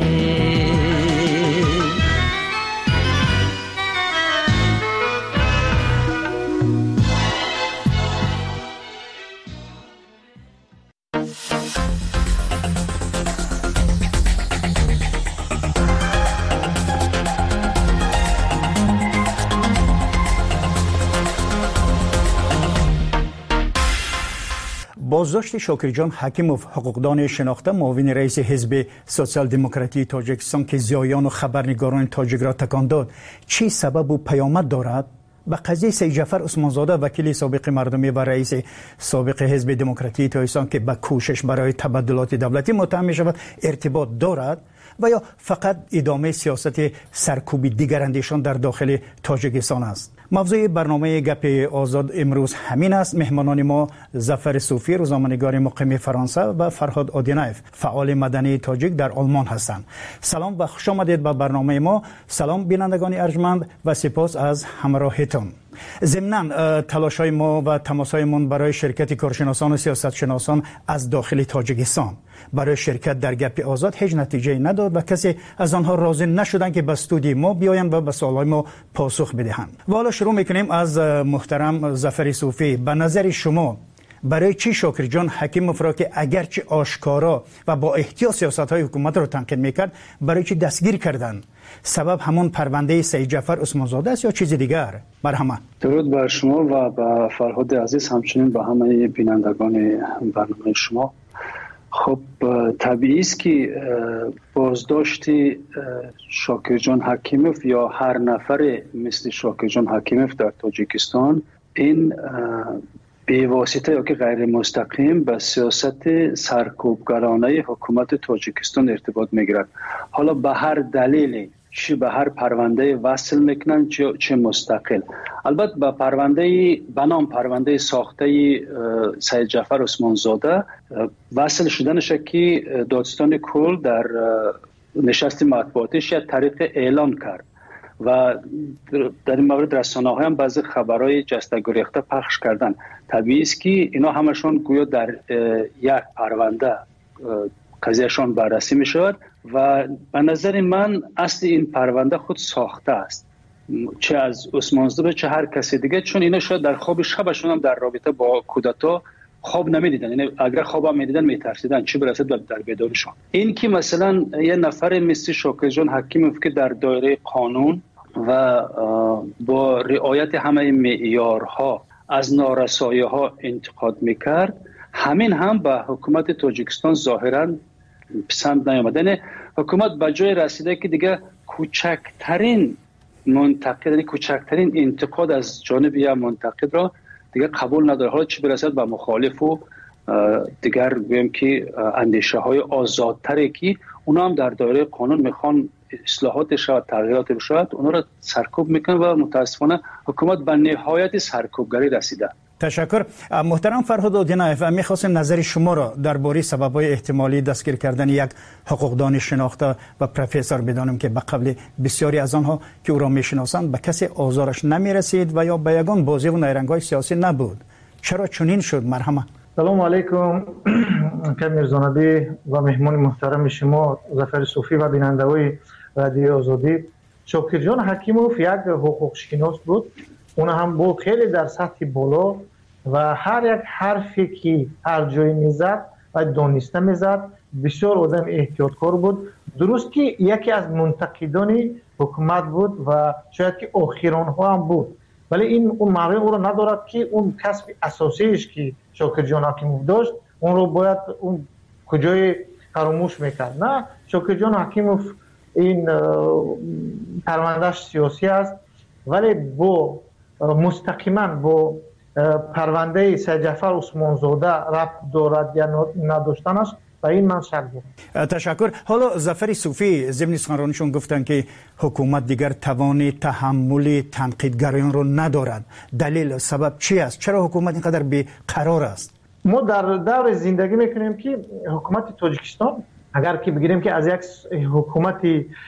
بازداشت شاکرجان حکیموف حقوقدان شناخته معاون رئیس حزب سوسیال دموکراتی تاجیکستان که زیایان و خبرنگاران تاجیک را تکان داد چی سبب و پیامد دارد؟ به قضیه سید جعفر عثمانزاده وکیل سابق مردمی و رئیس سابق حزب دموکراتی تاجیکستان که به کوشش برای تبدلات دولتی متهم می شود ارتباط دارد و یا فقط ادامه سیاست سرکوب دیگر اندیشان در داخل تاجیکستان است؟ موضوع برنامه گپ آزاد امروز همین است. مهمانان ما ظفر صوفی روزنامه‌نگار مقیم فرانسه و فرهاد آدینایف فعال مدنی تاجیک در آلمان هستند. سلام و خوش آمدید به برنامه ما. سلام بینندگان ارجمند و سپاس از همراهیتان. ضمناً تلاش‌های ما و تماس‌هایمان برای شرکت کارشناسان و سیاستشناسان از داخل تاجیکستان برای شرکت در گپ آزاد هیچ نتیجه نداد و کسی از آنها راضی نشدند که به استودیوی ما بیایند و به سوال‌های ما پاسخ بدهند. و حالا شروع می‌کنیم از محترم ظفر صوفی. به نظر شما برای چی شاکرجان حکیموف را که اگرچه آشکارا و با احتیاط سیاست‌های حکومت را تنقید می‌کرد برای چی دستگیر کردند؟ سبب همون پرونده سید جعفر عثمانزاده است یا چیز دیگر؟ مرحبا. درود بر شما و به فرهاد عزیز، همچنین به همه بینندگان برنامه شما. خب طبیعی است که بازداشت شاکرجان حکیموف یا هر نفر مثل شاکرجان حکیموف در تاجیکستان این به واسطه یا که غیر مستقیم به سیاست سرکوبگرانه حکومت تاجیکستان ارتباط میگیرد. حالا به هر دلیلی، چه به هر پرونده وصل میکنن چه مستقل. البته به پرونده بنام پرونده ساخته سید جعفر عثمانزاده وصل شدنش که دادستان کل در نشست مطبوعاتیش یک طریق اعلان کرد و در این مورد رسانه‌ها هم بعضی خبرهای جسته گریخته پخش کردن. طبیعی است که اینا همشون گویا در یک پرونده قضیهشان بررسی می شود و به نظر من اصل این پرونده خود ساخته است، چه از عثمانزاده چه هر کسی دیگه، چون اینا شاید در خواب شبشون هم در رابطه با کودتا خواب نمیدیدن، یعنی اگر خواب هم میدیدن میترسیدن چی برسد در بیدارشون. این که مثلا یه نفر مثل شاکرجان حکیموف که در دایره قانون و با رعایت همه معیارها از نارسایی‌ها انتقاد میکرد، همین هم به حکومت تاجیکستان ظاهراً پسند نیامده. حکومت به جای رسیده که دیگه کوچکترین انتقاد از جانب یا منتقد را دیگه قبول نداره. حالا چی برسد به مخالف و دیگر بگیم که اندیشه های آزادتری که اونا هم در دایره قانون میخوان اصلاحات شود، تغییرات بشود، اونا را سرکوب میکنه و متاسفانه حکومت به نهایت سرکوبگری رسیده. تشکر. محترم فرهاد اودینایف، میخواستم نظر شما را درباره سبب‌های احتمالی دستگیر کردن یک حقوقدان شناخته و پروفسور بدانم که به قبل بسیاری از آنها که او را میشناسند به کسی آزارش نمیرسید و یا به یگان بازی و نیرنگ‌های سیاسی نبود. چرا چنین شد؟ مرحمت. سلام علیکم کمیر زنبی و مهمان محترم شما ظفر صوفی و بیننده‌های رادیو آزادی. شاکر جان حکیموف یک حقوق شناس بود. اون هم بود خیلی در سطح بالا و هر یک حرفی که هر جایی میزد و دانسته میزد. بسیار آدم احتیاطکار بود. درست که یکی از منتقدان حکومت بود و شاید که آخران ها هم بود، ولی این اون معنی او رو ندارد که اون کسب اساسیش که شاکر جان حکیموف داشت اون رو باید اون کجای فراموش میکرد. نه، شاکر جان حکیموف این پروندهش سیاسی است، ولی با مستقیما با پرونده سید جعفر عثمانزاده ربط دارد یا نداشتنش و این من شک دارم. تشکر. حالا ظفر صوفی ضمن سخنرانیشون گفتن که حکومت دیگر توان تحمل تنقیدگران رو ندارد. دلیل سبب چی است؟ چرا حکومت اینقدر بی‌قرار است؟ ما در دور زندگی میکنیم که حکومت تاجیکستان اگر که بگیریم که از یک حکومت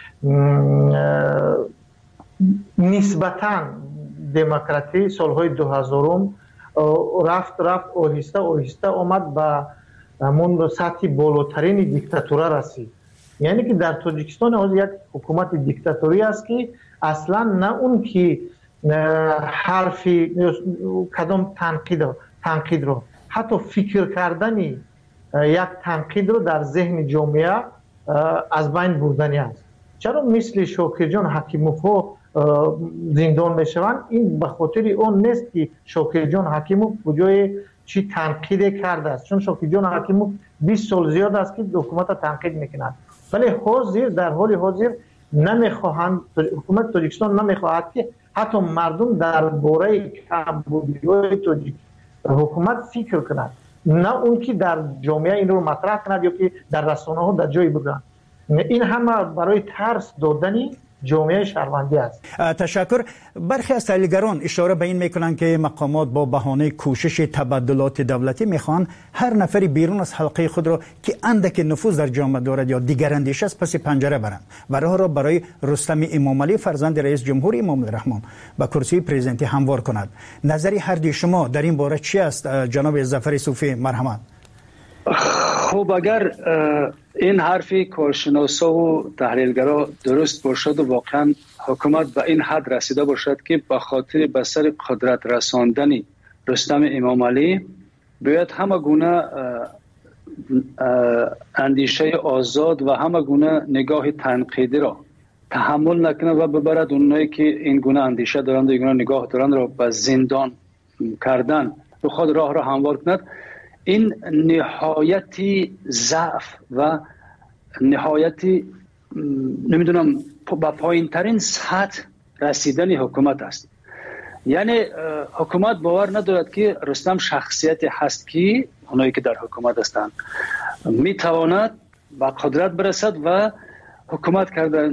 نسبتاً دموکراتی سالهای 2000 رفت آهسته آمد به همون سطح بالاترین دیکتاتوره رسید. یعنی که در تاجیکستان از یک حکومت دیکتاتوری است که اصلا نه اون که حرفی کدام تنقید رو حتی فکر کردن یک تنقید رو در ذهن جامعه از بین بردنی است. چرا مثل شاکر جان حکیموف زندان میشوند؟ این به خاطر اون نیست که شاکر جان حکیموف کجای چی تنقید کرده است، چون شاکر جان حکیموف 20 سال زیاد است که حکومت تنقید میکنند، ولی حاضر در حال حاضر نمیخواهند، حکومت تاجیکستان نمیخواهد که حتی مردم درباره کمبودی‌های حکومت فکر کنند، نه اون که در جامعه این رو مطرح کند یا که در رسانه ها در جایی بگویند. این همه برای ترس دادنی جامعه شهروندی است. تشکر. برخی از تحلیلگران اشاره به این میکنند که مقامات با بهانه کوشش تبادلات دولتی میخوان هر نفری بیرون از حلقه خود را که اندک نفوذ در جامعه دارد یا دیگر اندیشه است پس پنجره برند و راه را برای رستم امامعلی فرزند رئیس جمهور امام الرحمن به کرسی پرزیدنتی هموار کند. نظری هر دوی شما در این باره چی است جناب ظفر صوفی؟ مرحمت. خب اگر این حرفی کارشناسا و تحلیلگرا درست باشد و واقعا حکومت به این حد رسیده باشد که به خاطر به سر قدرت رساندن رستم امامعلی باید همه گونه اندیشه آزاد و همه گونه نگاه تنقیدی را تحمل نکنه و ببرد اونایی که این گونه اندیشه دارند و این گونه نگاه دارند را به زندان کردن به خود راه را هموار کند. این نهایتی ضعف و نهایتی نمیدونم با پایین ترین سطح رسیدن حکومت است. یعنی حکومت باور ندارد که رستم شخصیتی هست که اونایی که در حکومت هستند میتواند به قدرت برسد و حکومت کردن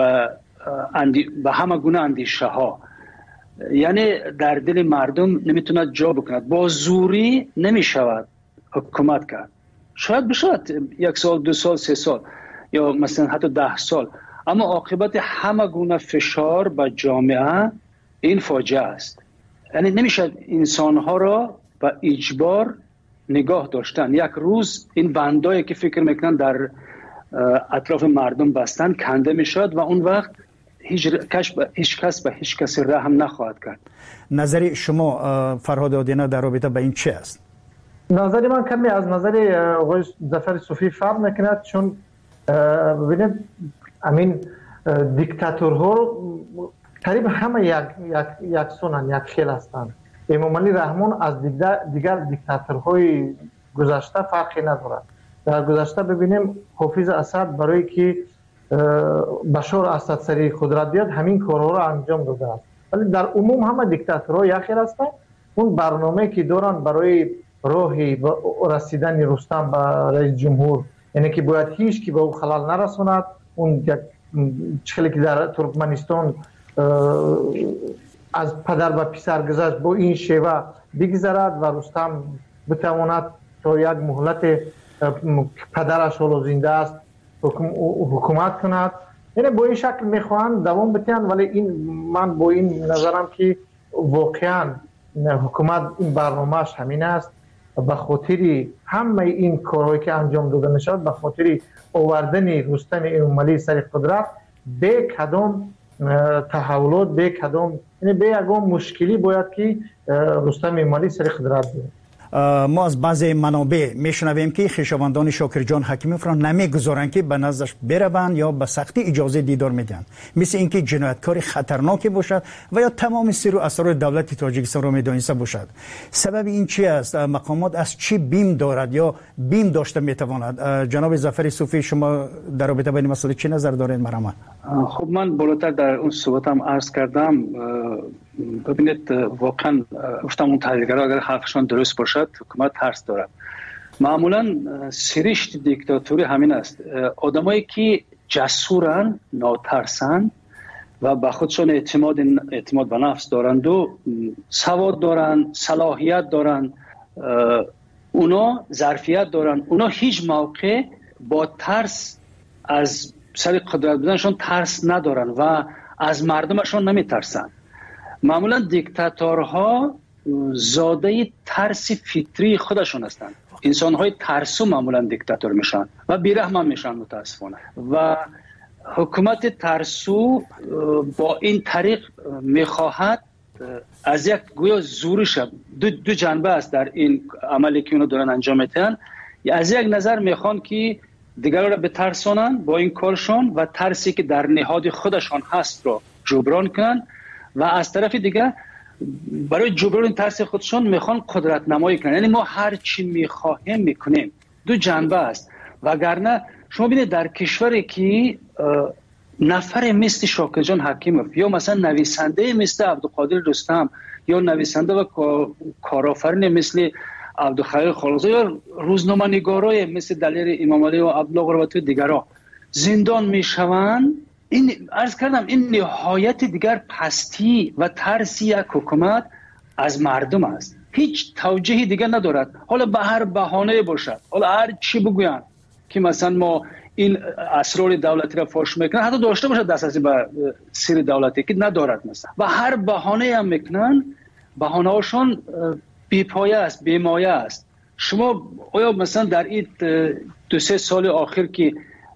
به همه گونه اندیشه ها، یعنی در دل مردم نمیتوند جا بکند. با زوری نمیشود حکومت کرد. شاید بشود 1 سال 2 سال 3 سال یا مثلا حتی 10 سال، اما عاقبت همه گونه فشار به جامعه این فاجعه است. یعنی نمیشد انسانها را به اجبار نگاه داشتن. یک روز این بندایی که فکر میکنن در اطراف مردم بستن کنده میشد و اون وقت هیچ کس به هیچ کس رحم نخواهد کرد. نظر شما فرهاد اودینا در رابطه با این چه است؟ نظر من کمی از نظر آقای ظفر صوفی فرق میکند، چون ببینید همین دیکتاتورها تقریبا همه یک سونن، یک خیل هستند. امامعلی رحمان از دیگر دیکتاتورهای گذشته فرقی ندارد. در گذشته ببینیم حافظ اسد برای که بشار اسد سری قدرت بیاد همین کارها را انجام داده است، ولی در عموم همه دیکتاتورها یک خیل هستند اون برنامه که دارن برای راهی رسیدن رستم به رئیس جمهور، یعنی که باید هیچ کی به او خلال نرساند. اون یک چخلی که در ترکمنستان از پدر و پسر گذشت با این شیوه بگذرد و رستم بتواند تا یک مهلت پدرش حالا زنده است حکومت کند. یعنی با این شکل میخواهند دوام بتن، ولی این من با این نظرم که واقعا حکومت این برنامهش همین است، به خاطر همه این کارهایی که انجام داده میشد، به خاطر آوردن رستم امالی سر قدرت، به کدام تحولات، به کدام یعنی به یگان مشکلی باید که رستم امالی سر قدرت بیاد. ما از بعضی منابع میشنویم که خویشاوندان شاکرجان حکیموف را نمیگذارند که به نزدش بروند یا به سختی اجازه دیدار میدن، مثل اینکه جنایتکار خطرناکی باشد و یا تمام سر و اسرار دولت تاجیکستان را میدانسته باشد. سبب این چی است؟ مقامات از چی بیم دارد یا بیم داشته میتواند؟ جناب ظفر صوفی، شما در رابطه با این مسئله چه نظر دارید؟ مرحمت. خب من بالاتر در اون صحبتم عرض کردم. ببینید واقعا گفتم اون تحلیلگرها اگر حرفشان درست باشد، حکومت ترس دارد. معمولا سرشت دیکتاتوری همین است. آدمایی که جسورن، ناترسن و به خودشون اعتماد به نفس دارند و سواد دارن، صلاحیت دارن، اونا ظرفیت دارن، اونا هیچ موقع با ترس از سر قدرت بودنشون ترس ندارن و از مردمشون نمیترسن. معمولا دیکتاتورها زاده ترس فطری خودشون هستند. انسان‌های ترسو معمولا دیکتاتور میشن و بی‌رحم میشن متاسفانه. و حکومت ترسو با این طریق میخواهد از یک گویا زورش دو جنبه است در این عملی که اونا دارن انجام میدن. از یک نظر میخوان که دیگران را بترسونن با این کارشون و ترسی که در نهاد خودشان هست رو جبران کنن، و از طرف دیگه برای جبران ترس خودشون میخوان قدرت نمایی کنن. یعنی ما هر چی میخواهیم میکنیم. دو جنبه است. وگرنه شما ببینید در کشوری که نفر مثل شاکرجان حکیموف یا مثلا نویسنده مثل عبدالقادر رستم یا نویسنده و کارآفرین مثل عبدالخلیل خالقزاده یا روزنامه‌نگارای مثل دلیر امامعلی و عبدالله قربتی و دیگران زندان میشوند، این عرض کردم این نهایت دیگر پستی و ترسی یک حکومت از مردم است. هیچ توجیهی دیگر ندارد. حالا به هر بهانه باشد، حالا هر چی بگویند که مثلا ما این اسرار دولتی را فاش میکنن، حتی داشته باشد دسترسی به سر دولتی که ندارد مثلا، و هر بهانه هم میکنن، بهانه هاشون بی‌پایه است، بی‌مایه است. شما آیا مثلا در این 2-3 سال آخر که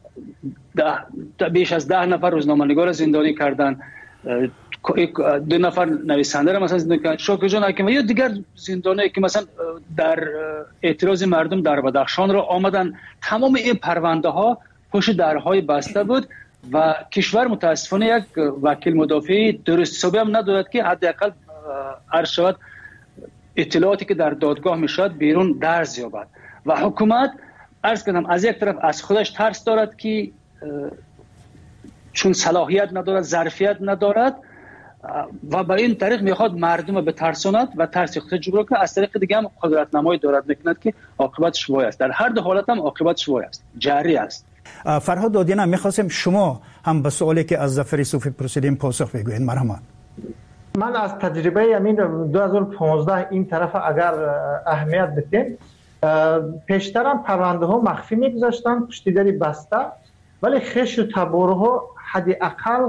بیش از 10 نفر روزنامه‌نگار زندانی کردن، 2 نفر نویسنده را مثلا زندانی کردن، شاکرجان حکیموف یا دیگر زندانی که مثلا در اعتراض مردم در بدخشان را آمدن، تمام این پرونده ها پشت درهای بسته بود و کشور متاسفانه یک وکیل مدافع درست حسابی هم ندارد که حداقل عرض شود اطلاعاتی که در دادگاه میشد بیرون درز یابد. و حکومت عرض کردم از یک طرف از خودش ترس دارد که چون صلاحیت ندارد، ظرفیت ندارد و به این طریق میخواد مردم به ترساند و ترس خودش جبران کنه. از طریق دیگه هم قدرت نمایی دارد میکند که عاقبتش وای است. در هر دو حالت هم عاقبتش وای است، جاری است. فرهاد دادیان، میخواستم شما هم به سوالی که از ظفر صوفی پرسیدیم پاسخ بگویید. مرحمت. من از تجربه همین 2015 این طرف اگر اهمیت بدیم، پیشترم پرونده ها مخفی میگذاشتن پشت در بسته، ولی خش و تباره ها حداقل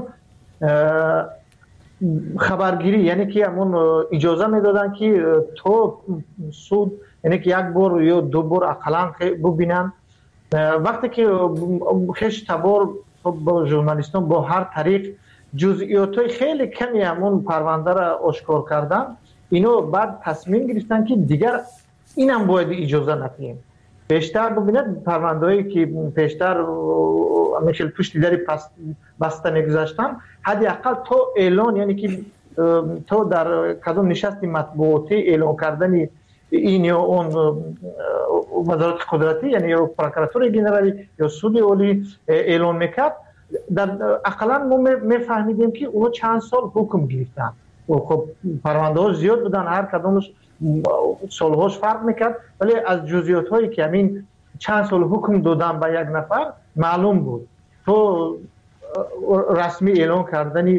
خبرگیری، یعنی که همون اجازه میدادن که تو سود، یعنی که 1 بار یا 2 بار اقلا ببینن. وقتی که خش تبار با ژورنالیستان با هر طریق جزئیات خیلی کمی همون پرونده را آشکار کردن، اینو بعد تصمیم گرفتن که دیگر اینم باید اجازه ندیم. بیشتر ببینید پرونده‌ای که بیشتر مثل پشت در بسته میگذاشتن، حداقل تو اعلان، یعنی که تو در کدام نشست مطبوعاتی اعلان کردن این یا اون وزارت قدرتی، یعنی یا پروکراتور جنرالی یا سود عالی اعلان میکرد، در اقلا ما میفهمیدیم که اونا چند سال حکم گرفتن. خب پرونده ها زیاد بودن، هر کدومش سالهاش فرق میکرد، ولی از جزئیات هایی که همین چند سال حکم دادن به یک نفر معلوم بود. تو رسمی اعلان کردنی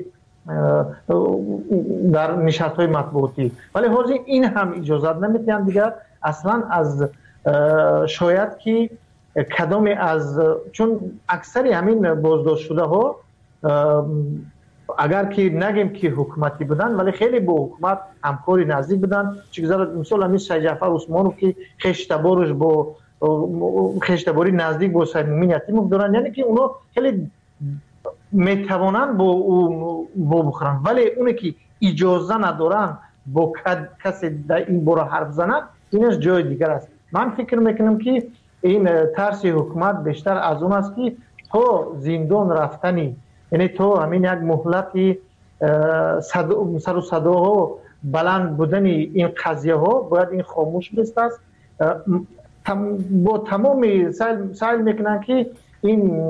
در نشست های مطبوعاتی، ولی حاضر این هم اجازت نمیتیم دیگر اصلا از شاید که کدام از، چون اکثر همین بازداشت شده ها اگر که نگیم که حکومتی بودن ولی خیلی با حکومت همکاری نزدیک بودن. چیزا مثلا همین سید جعفر عثمانو که خشتبارش با خشتباری نزدیک با سید مومن یتیموف دارن، یعنی که اونا خیلی میتوانن با او بخورن، ولی اونی که اجازه ندارن با کسی در این باره حرف زنن اینش جای دیگر است. من فکر میکنم که این ترس حکومت بیشتر از اون است که تو زندان رفتنی، یعنی تو همین یک مهلتی سر و صداها بلند بودن این قضیه ها باید این خاموش بست است. با تمام سعی میکنن که این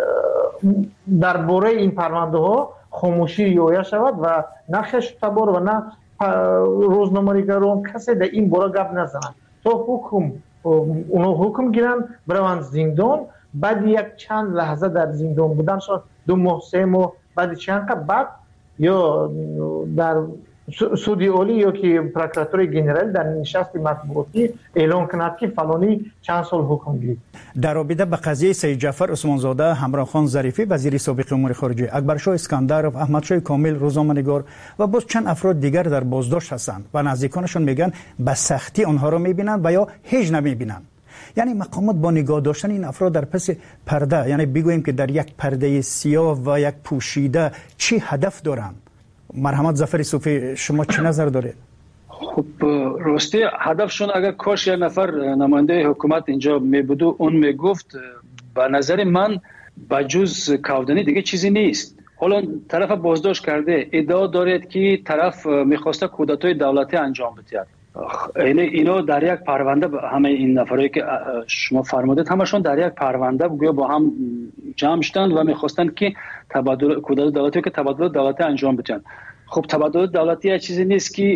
درباره این پرونده ها خاموشی رعایت شود و نه خشتبار و نه روزنامه‌نگاران کسی در این باره گپ نزنند. تو اونا حکم گیرن بروند زندان، بعد یک چند لحظه در زندان بودن، شاید 2 ماه 3 ماه، بعد چند بعد یا در سودی اولی یا که پروکراتور جنرال در نشست مطبوعاتی اعلان کند که فلانی چند سال حکم گیرید. در رابطه به قضیه سید جعفر عثمانزاده، همراه خان ظریفی وزیر سابق امور خارجه، اکبرشاه اسکندرов، احمدشاه کامل روزنامه‌نگار و باز چند افراد دیگر در بازداشت هستند و نزدیکانشون میگن به سختی آنها را میبینند و یا هیچ نمیبینند. یعنی مقامات با نگاه داشتن این افراد در پس پرده، یعنی بگوییم که در یک پرده سیاه و یک پوشیده چی هدف دارند؟ مرحمت ظفر صوفی، شما چه نظر دارید؟ خب راستی هدفشون اگر کاش یک نفر نماینده حکومت اینجا می بود و اون می گفت، به نظر من بجز کودنی دیگه چیزی نیست. حالا طرف بازداشت کرده ادعا دارد که طرف میخواسته کودتای دولتی انجام بده. اینا در یک پرونده، همه این نفرایی که شما فرمودید همشون در یک پرونده گویا با هم جمع شدن و میخواستن که تبادل کودتا دولتی که تبادل دولتی انجام بدن. خب تبادل دولتی یه چیزی نیست که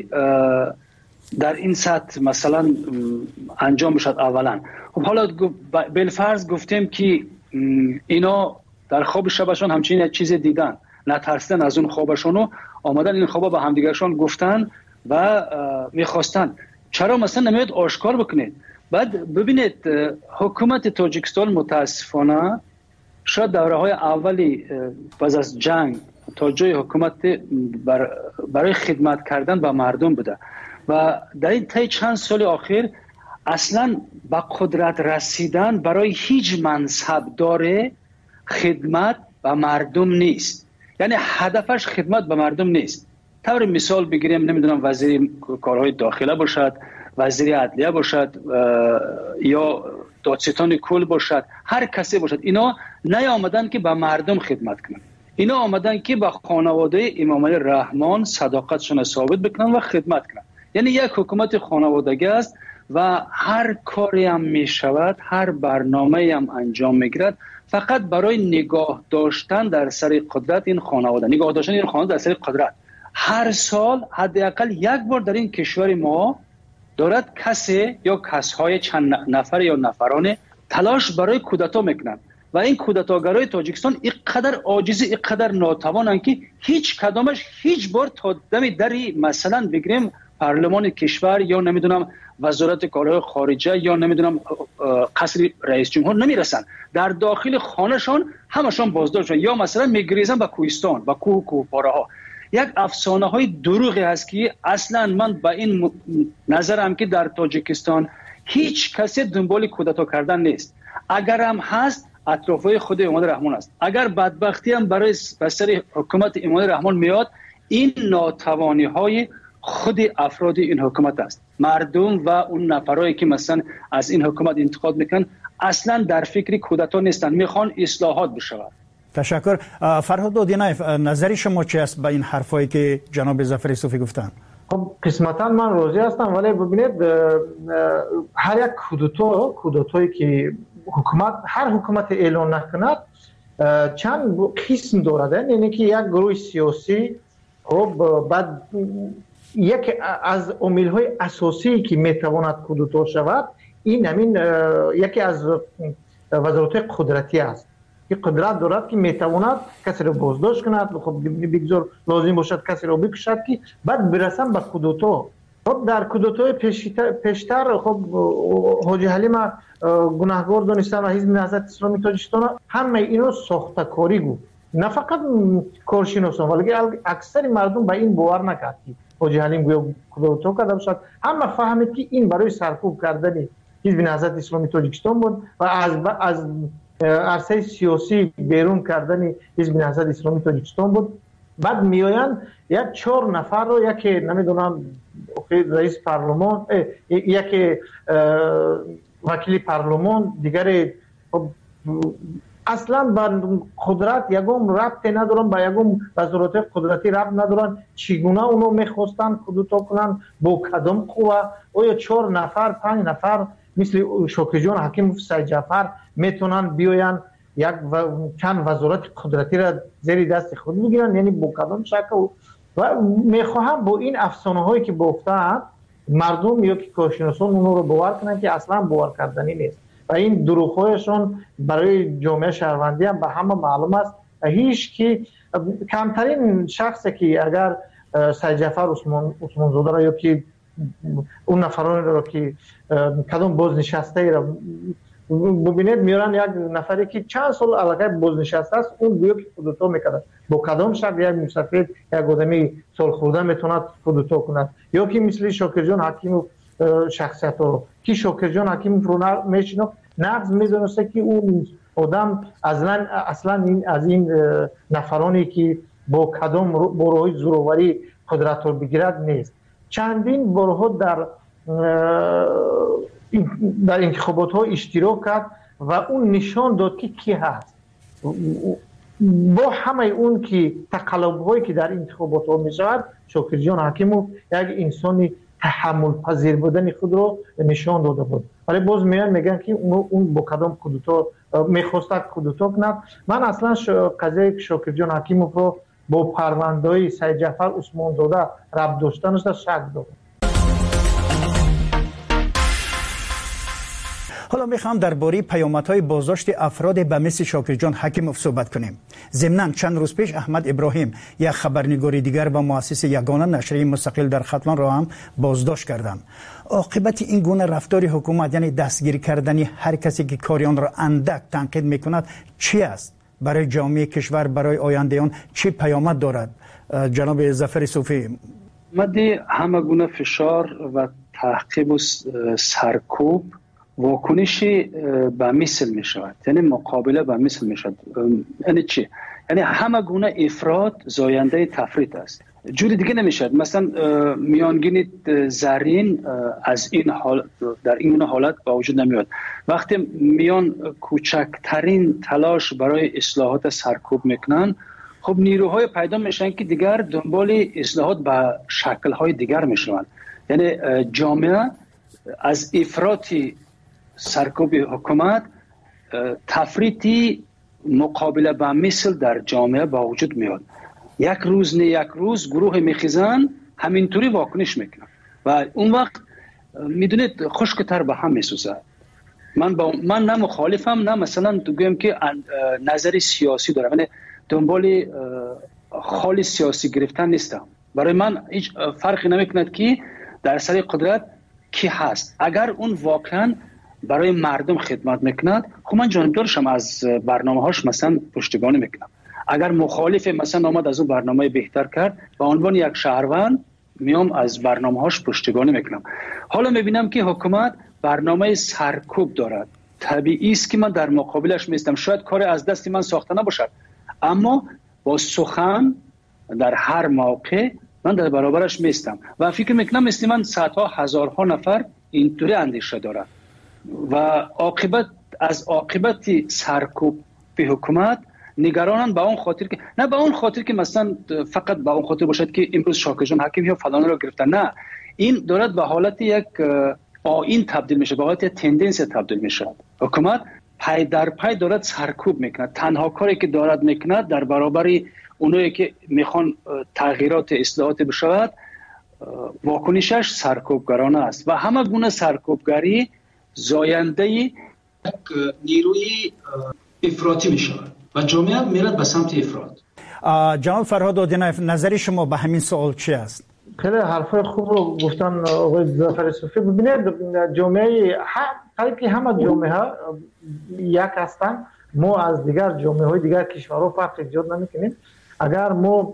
در این سطح مثلا انجام بشد اولا. خب حالا بالفرض گفتیم که اینا در خواب شبشون همچین یک چیز دیدن، نترسیدن از اون خوابشون و آمدن این خوابا به همدیگرشون گفتن و میخواستن. چرا مثلا نمیاد آشکار بکنید؟ بعد ببینید حکومت تاجیکستان متاسفانه شاید دوره های اولی بعد از جنگ تا جای حکومت برای خدمت کردن به مردم بوده و در این طی چند سال اخیر اصلا به قدرت رسیدن برای هیچ منصب داره خدمت به مردم نیست. یعنی هدفش خدمت به مردم نیست. طور مثال بگیریم، نمیدونم وزیر کارهای داخله باشد، وزیر عدلیه باشد یا دادستان کل باشد، هر کسی باشد، اینا نیامدن که به مردم خدمت کنن. اینا آمدن که به خانواده امام علی رحمان صداقتشون ثابت بکنن و خدمت کنن. یعنی یک حکومت خانوادگی است و هر کاری هم می شود، هر برنامه هم انجام میگیرد فقط برای نگاه داشتن در سر قدرت این خانواده، نگاه داشتن این خانواده در سر قدرت. هر سال حداقل یک بار در این کشور ما دارد کسی یا کسهای چند نفر یا نفران تلاش برای کودتا میکنند و این کودتاگرای تاجیکستان اینقدر عاجز، اینقدر ناتوانند که هیچ کدامش هیچ بار تا دم دری مثلا بگیریم پارلمان کشور یا نمیدونم وزارت کارهای خارجه یا نمیدونم قصر رئیس جمهور نمیرسن. در داخل خانهشان همشان بازداشت یا مثلا میگریزن به کوهستان، به کوهپاره ها. یک افسانه های دروغی هست که اصلا من با این نظرم که در تاجیکستان هیچ کسی دنبال کودتا کردن نیست. اگر هم هست اطرافای خود امام رحمان است. اگر بدبختی هم برای بسر حکومت امام رحمان میاد، این ناتوانی های خود افراد این حکومت است. مردم و اون نفرایی که مثلا از این حکومت انتقاد میکنن اصلا در فکر کودتا نیستن، میخوان اصلاحات بشود. تشکر. فرهاد دودینایف، نظر شما چی است به این حرفایی که جناب ظفر صوفی گفتن؟ خب قسمتا من راضی هستم، ولی ببینید هر یک کودتایی که هر حکومت اعلان نکند چند قسم دارد. یعنی که یک گروه سیاسی خب بعد یکی از عامل‌های اساسی که میتواند کودتا شود این همین یکی از وزارت قدرتی است که قدرت دارد که میتواند کسی را بازداشت کند، خب بگذار لازم باشد کسی را بکشد که بعد برسن به کودتا. خب در کودتای پیشتر خب حاجی حلیم گناهکار دانستن و حزب نهضت اسلامی تاجیکستان همه اینو ساخته‌کاری بود، نه فقط کارشناسان ولی اکثر مردم به این باور نکرد که حاجی حلیم گویا کودتا کرده باشد. همه فهمید که این برای سرکوب کردن حزب نهضت اسلامی تاجیکستان بود و از عرصه سیاسی بیرون کردن حزب نهضت اسلامی تاجیکستان بود. بعد میآیند یک 4 نفر رو، یکی نمیدونم رئیس پارلمان، یکی وکیل پارلمان، دیگری اصلا با قدرت یگم ربطی ندارن، با یگم وزارت قدرتی ربط ندارن، چگونه اونو میخواستن کودتا کنن، با کدام قوه. یا 4 نفر 5 نفر مثل شکری جان حکیم سید جعفر میتونن بیاین یک چند وزارت قدرتی را زیر دست خود بگیرن، یعنی با کدام شکل. و میخواهم با این افسانه هایی که گفتن مردم یا که کارشناسان اونو رو باور کنن که اصلا باور کردنی نیست و این دروغ هایشون برای جامعه شهروندی هم به همه معلوم است. هیچ که کمترین شخصی که اگر سید جعفر عثمان زاده را یا که اون نفران را که کدام بازنشسته را ببینید میارن یک نفری که چند سال علاقه بازنشسته است اون گویا که کودتا میکرد، با کدام شکل یک مسافر یک آدمی سال خورده میتوند کودتا کند. یا که مثل شاکر جان حکیم شخصیت رو که شاکر جان حکیم رو میشناخت نقض میدونسته که اون آدم اصلا این از این نفرانی که با کدام بروهای زوروری قدرت رو بگیرد نیست. چندین بارها در انتخابات ها اشتراک کرد و اون نشان داد که کی هست. با همه اون که تقلب هایی که در انتخابات ها می شود، شاکر جان حکیمو یک انسانی تحمل پذیر بودن خود رو نشان داده بود، ولی باز میگن که اون با کدام کودتا میخواست کودتا کند. من اصلا قضیه شاکر جان حکیمو رو با پرونده‌های سید جعفر عثمان زاده ربط داشتنش شک دارم. حالا میخوام درباره پیامدهای بازداشت افراد به مثل شاکر جان حکیموف صحبت کنیم. ضمناً چند روز پیش احمد ابراهیم، یک خبرنگار دیگر و مؤسس یگانه نشریه مستقل در ختلان را هم بازداشت کردند. عاقبت این گونه رفتار حکومت، یعنی دستگیر کردن هر کسی که کاریان را اندک تنقید میکند، چی است؟ برای جامعه کشور، برای آینده‌آن چه پیامد دارد؟ جناب ظفر صوفی. مدی همه گونه فشار و تعقیب و سرکوب واکنشی به مثل می شود، یعنی مقابله به مثل می شود. یعنی چی؟ یعنی همه گونه افراد زاینده تفریط است، جوری دیگه نمیشد. مثلا میانگین زرین از این حال در این حالت با وجود نمیاد. وقتی میان کوچکترین تلاش برای اصلاحات سرکوب میکنن، خب نیروهای پیدا میشن که دیگر دنبال اصلاحات به شکل‌های دیگر میشن. یعنی جامعه از افراطی سرکوب حکومت تفریطی مقابله با مثل در جامعه با وجود میاد. یک روز نه یک روز گروه میخیزن همینطوری واکنش میکنن و اون وقت میدونید خشکتر به هم میسوزه. من نه مخالفم نه مثلا بگم که نظر سیاسی دارم، یعنی دنبال خالی سیاسی گرفتن نیستم. برای من هیچ فرقی نمیکند که در سر قدرت کی هست. اگر اون واقعا برای مردم خدمت میکند، خب من جانبدارشم، از برنامه هاش مثلا پشتیبانی میکنم. اگر مخالف مثلا آمد از اون برنامه بهتر کرد، به عنوان یک شهروند میام از برنامه هاش پشتیبانی میکنم. حالا میبینم که حکومت برنامه سرکوب دارد، طبیعی است که من در مقابلش میستم. شاید کار از دست من ساخته نباشد، اما با سخن در هر موقع من در برابرش میستم و فکر میکنم مثل من صدها هزارها نفر اینطوری اندیشه دارد و عاقبت سرکوب به حکومت نگرانن. به اون خاطر که نه، به اون خاطر که مثلا فقط به اون خاطر باشد که امروز شاکر جان حکیم یا فلان را گرفتن، نه، این دارد به حالت یک آیین تبدیل میشه، به حالت یک تندنس تبدیل میشه. حکومت پای در پای دارد سرکوب میکند. تنها کاری که دارد میکند در برابر اونایی که میخوان تغییرات اصلاحات بشود واکنشش سرکوبگرانه است و همه گونه سرکوبگری زاینده یک نیروی افراطی میشود و جامعه میرد به سمت افراط. جناب فرهاد آدینایف، نظر شما به همین سوال چی است؟ خیلی حرفای خوب رو گفتن آقای ظفر صوفی. ببینید جامعه که همه جامعه ها یک هستن، ما از دیگر جامعه های دیگر کشورها فرق ایجاد نمیکنیم. اگر ما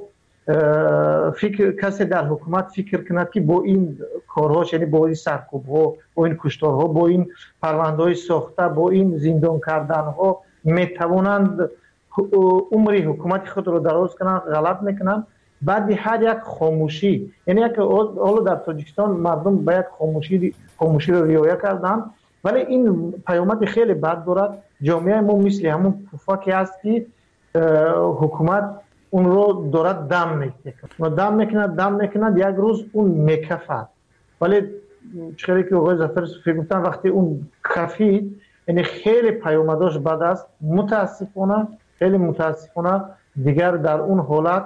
کسی در حکومت فکر کند که با این کارهاش، یعنی با این سرکوب ها، با این کشتارها، با این پرونده های ساخته، با این زندان کردن ها میتوانند عمری حکومت خود رو دراز کنند، غلط میکنند. بعد هر یک خاموشی، یعنی یک حالا در تاجیکستان مردم باید خاموشی رو رعایت کردن، ولی این پیامد خیلی بد دارد. جامعه ما مثل همون پوفاکی است که حکومت اون رو دارد دم میکند یک روز اون میکفد. ولی چخیلی که آقای ظفر صوفی گفتن وقتی اون کفید، یعنی خیلی پیامداش بد است. خیلی متاسفانه دیگر در اون حالت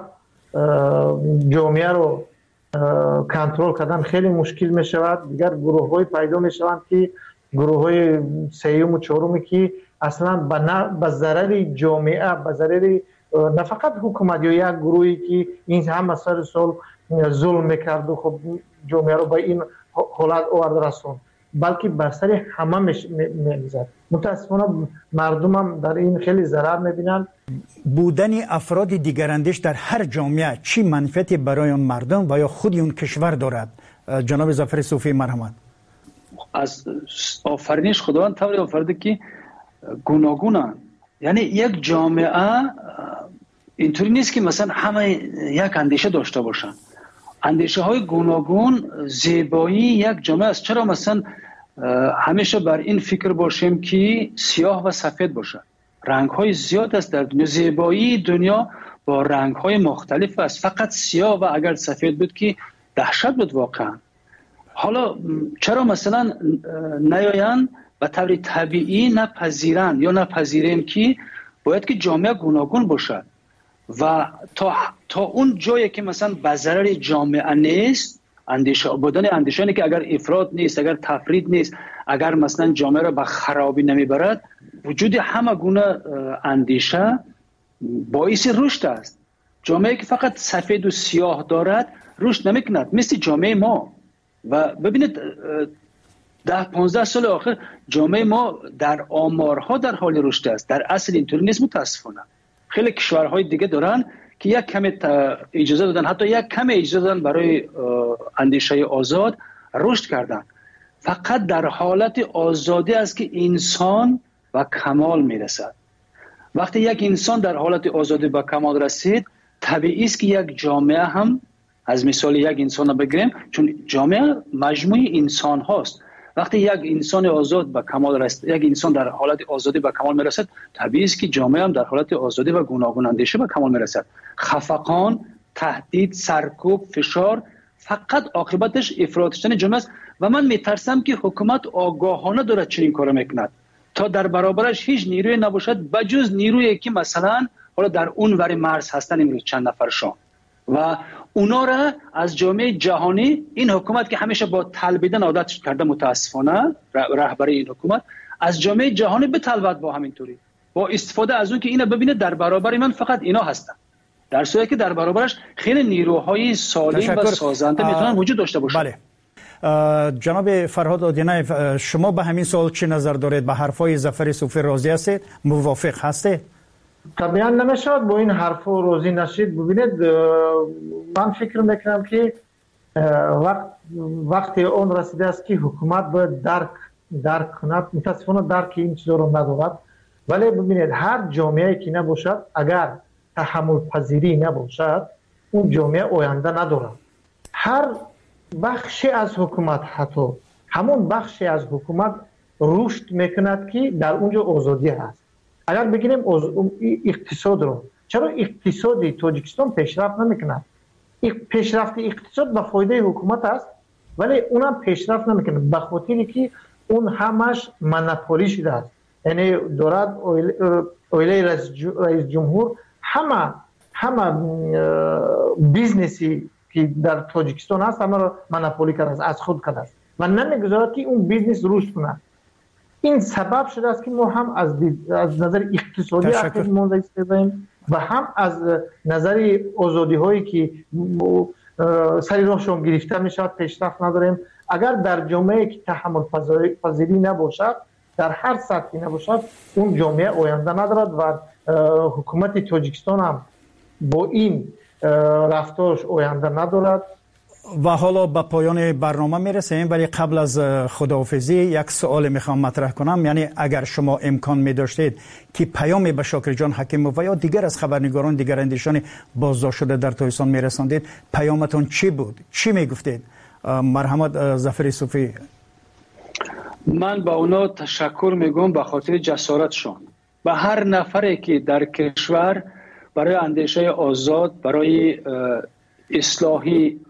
جامعه رو کنترل کردن خیلی مشکل می شود. دیگر گروه های پیدا می شوند که گروه های سیوم و چهارمی که اصلا به ضرر جامعه، به ضرر نه فقط حکومت یا یک گروهی که این همه سال ظلم میکرد و خب جامعه رو به این حالت آورد رسون، بلکه بر سر همه میگذرد. متاسفانه مردم هم در این خیلی ضرر میبینن. بودن افراد دیگراندیش در هر جامعه چی منفعتی برای اون مردم و یا خود اون کشور دارد؟ جناب ظفر صوفی مرحمت. از آفرینش خداوند طوری آفریده که گوناگونن. یعنی یک جامعه اینطوری نیست که مثلا همه یک اندیشه داشته باشن. اندیشه های گوناگون زیبایی یک جامعه است. چرا مثلا همیشه بر این فکر باشیم که سیاه و سفید باشه؟ رنگ های زیاد است در دنیا. زیبایی دنیا با رنگ های مختلف است. فقط سیاه و اگر سفید بود که دهشت بود واقعا. حالا چرا مثلا نیاین به طور طبیعی نپذیرن یا نپذیریم که باید که جامعه گوناگون باشد و تا اون جایی که مثلا به ضرر جامعه نیست، اندیشه که اگر افراط نیست، اگر تفرید نیست، اگر مثلا جامعه را به خرابی نمیبرد، وجود همه گونه اندیشه باعث رشد است. جامعه که فقط سفید و سیاه دارد رشد نمیکند، مثل جامعه ما. و ببینید 10-15 سال آخر جامعه ما در آمارها در حال رشد است. در اصل اینطوری نیست متاسفانه. خیلی کشورهای دیگه دارن که یک کم اجازه دادن، حتی یک کم اجازه دادن برای اندیشه آزاد رشد کردن. فقط در حالت آزادی است که انسان به کمال میرسد. وقتی یک انسان در حالت آزادی به کمال رسید، طبیعی است که یک جامعه هم، از مثال یک انسان بگیریم، چون جامعه مجموعه انسان هاست. وقتی یک انسان آزاد به کمال رسید، یک انسان در حالت آزادی به کمال میرسد، طبیعی است که جامعه هم در حالت آزادی و گوناگون اندیشه به کمال میرسد. خفقان، تهدید، سرکوب، فشار فقط عاقبتش افراط شدن جامعه است و من میترسم که حکومت آگاهانه دارد چنین کارو میکند تا در برابرش هیچ نیروی نباشد بجز نیرویی که مثلا حالا در اون ور مرز هستن، امروز چند نفرشان، و اونا را از جامعه جهانی، این حکومت که همیشه با طلبیدن عادت کرده، متاسفانه رهبری این حکومت از جامعه جهانی بطلبد با همینطوری، با استفاده از اون که اینا ببینه در برابر من فقط اینا هستن، در صورتی که در برابرش خیلی نیروهای سالم و سازنده میتونن وجود داشته باشن. بله. جناب فرهاد آدینایف، شما به همین سوال چه نظر دارید؟ به حرفای ظفر صوفی راضی هستید؟ موافق هستید؟ طبعا نمیشد با این حرفا راضی نشید. ببینید من فکر میکنم که وقتی اون رسیده است که حکومت باید درک کند. متاسفانه درک این چیزا رو ندارد. ولی ببینید هر جامعه که نباشد، اگر تحمل پذیری نباشد، اون جامعه آینده ندارد. هر بخشی از حکومت، حتی همون بخشی از حکومت رشد میکند که در اونجا آزادی هست. اگر بگیریم اقتصاد رو، چرا اقتصادی تاجیکستان پیشرفت نمیکنه؟ پیشرفت اقتصاد به فایده حکومت است، ولی اونم پیشرفت نمیکنه به خاطری که اون همش مونوپولی شده است. یعنی دولت اویله رئیس جمهور همه بیزنسی که در تاجیکستان هست همه را مناپولی کرده از خود کرده است و نمیگذارد که اون بیزنس رشد کنه. این سبب شده است که ما هم از نظر اقتصادی اخیر مونده ایستادیم و هم از نظر آزادی هایی که سری راهشون گرفته می شود پیشرفت نداریم. اگر در جامعه که تحمل پذیری نباشد، در هر سطحی نباشد، اون جامعه آینده ندارد و حکومت تاجیکستان هم با این رفتارش آینده ندارد. و حالا به پایان برنامه میرسیم، ولی قبل از خداحافظی یک سوال میخوام مطرح کنم. یعنی اگر شما امکان میداشتید که پیامی به شاکر جان حکیموف و یا دیگر از خبرنگاران دیگر اندیشان بازداشت شده در تاجیکستان میرساندید، پیامتون چی بود؟ چی میگفتید؟ مرحمت ظفر صوفی. من با اونا تشکر میگم به خاطر جسارتشون. و هر نفری که در کشور برای اندیشه آزاد، برای اصلاحی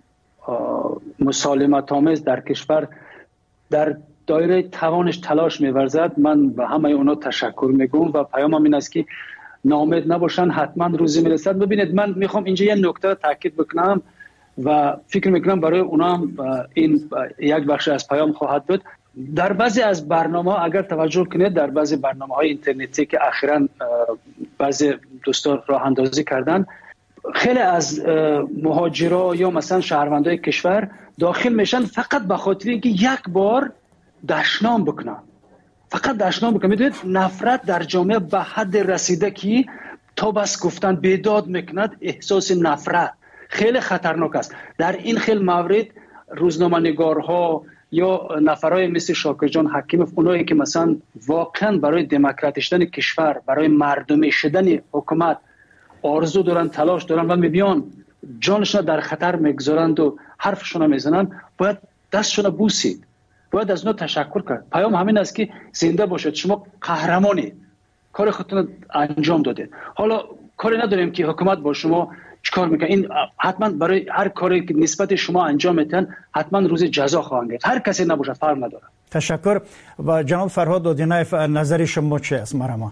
مسالمت آمیز در کشور در دایره توانش تلاش می‌ورزد، من به همه اونا تشکر میگم و پیامم این است که ناامید نباشن، حتما روزی میرسد. ببینید من میخوام اینجا یه نکته تاکید بکنم و فکر میکنم برای اونا هم این یک بخش از پیام خواهد بود. در بعضی از برنامه اگر توجه کنید، در بعضی برنامه‌های اینترنتی که اخیراً بعضی دوستان راه اندازی کردن، خیلی از مهاجرا یا مثلا شهروندای کشور داخل میشن فقط به خاطر اینکه یک بار دشنام بکنن، فقط دشنام بکنن. میدونید نفرت در جامعه به حد رسیده که تا بس گفتن بیداد میکند، احساس نفرت خیلی خطرناک است. در این خیلی مورد روزنامه‌نگارها یا نفرای مثل شاکر جان حکیموف، اونایی که مثلا واقعا برای دموکرات شدن کشور، برای مردمی شدن حکومت آرزو دارن، تلاش دارن و میبیان جانشون در خطر میگذارند و حرفشون میزنن، باید دستشون بوسید، باید از اونها تشکر کرد. پیام همین است که زنده باشید، شما قهرمانید، کار خودتون انجام دادید. حالا کاری نداریم که حکومت با شما چیکار میکنه، این حتما برای هر کاری که نسبت شما انجام میدن حتما روز جزا خواهند گرفت، هر کسی نباشه، فرق نداره. تشکر. و جناب فرهاد دودینایف، نظر شما چی است؟ مرحبا.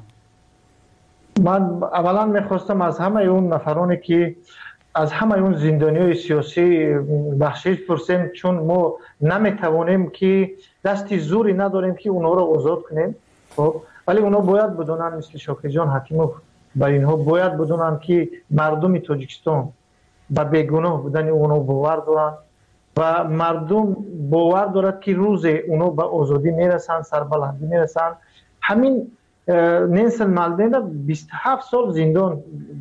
من اولا میخواستم از همه اون نفرانی که از همه اون زندانیای سیاسی بخشش پرسیم، چون ما نمیتوانیم که دستی زوری نداریم که اونها رو آزاد کنیم، ولی اونها باید بدونن مثل شاکر جان حکیموف و اینها باید بدونن که مردم تاجیکستان به بیگناه بودن اونها باور دارن و مردم باور دارد که روز اونها به آزادی میرسن، سربلندی میرسن. همین نلسون ماندلا 27 سال زندان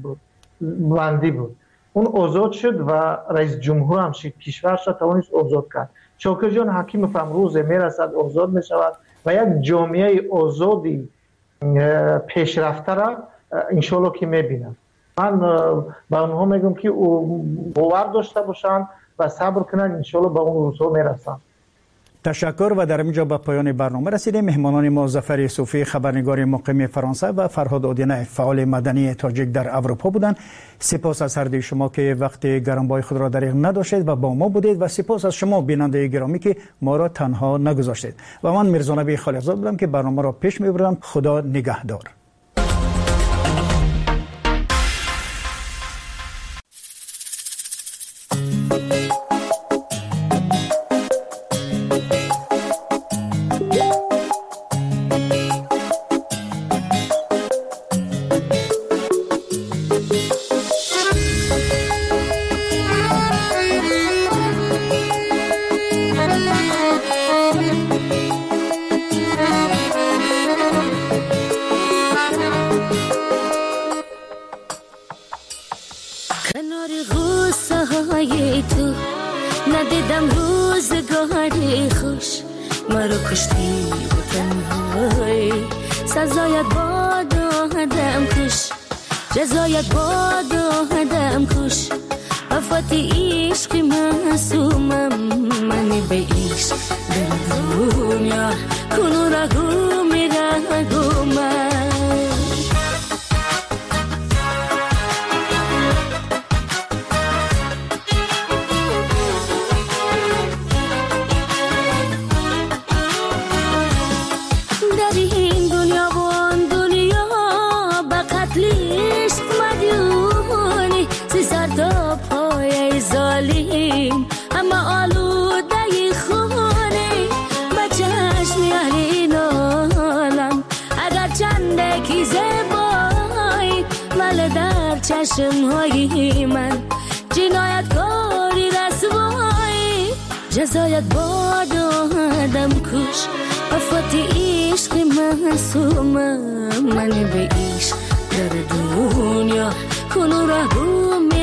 بندی بود، اون آزاد شد و رئیس جمهور هم شد، کشورش را توانست آزاد کرد. شاکر جان حکیموف هم روز میرسد آزاد میشود و یک جامعه آزادی پیشرفته را انشالله که میبینم. من به اونها میگم که باور داشته باشن و صبر کنن، انشالله به اون روزها میرسن. تشکر. و در اینجا به پایان برنامه رسیدیم. مهمانان ما ظفر صوفی، خبرنگار مقیم فرانسه، و فرهاد دودینایف، فعال مدنی تاجیک در اروپا بودند. سپاس از هر دوی شما که وقت گرانبهای خود را دریغ نداشتید و با ما بودید و سپاس از شما بیننده گرامی که ما را تنها نگذاشتید. و من میرزا نبی خالقزاد بودم که برنامه را پیش میبردم. خدا نگهدار. ندیدم روزگاری خوش، مرا کشتی به تنهایی. سزایت باد آدم کش، جزایت باد آدم کش. افاتی عشق معصومم، منی به عشق در دنیا کنو رگو میره گومم. در این دنیا چشم های من جنایتکاری رسوایی جزایت باد آدم کش آفات عشق معصومم من به عشق در دنیا کنو رهگم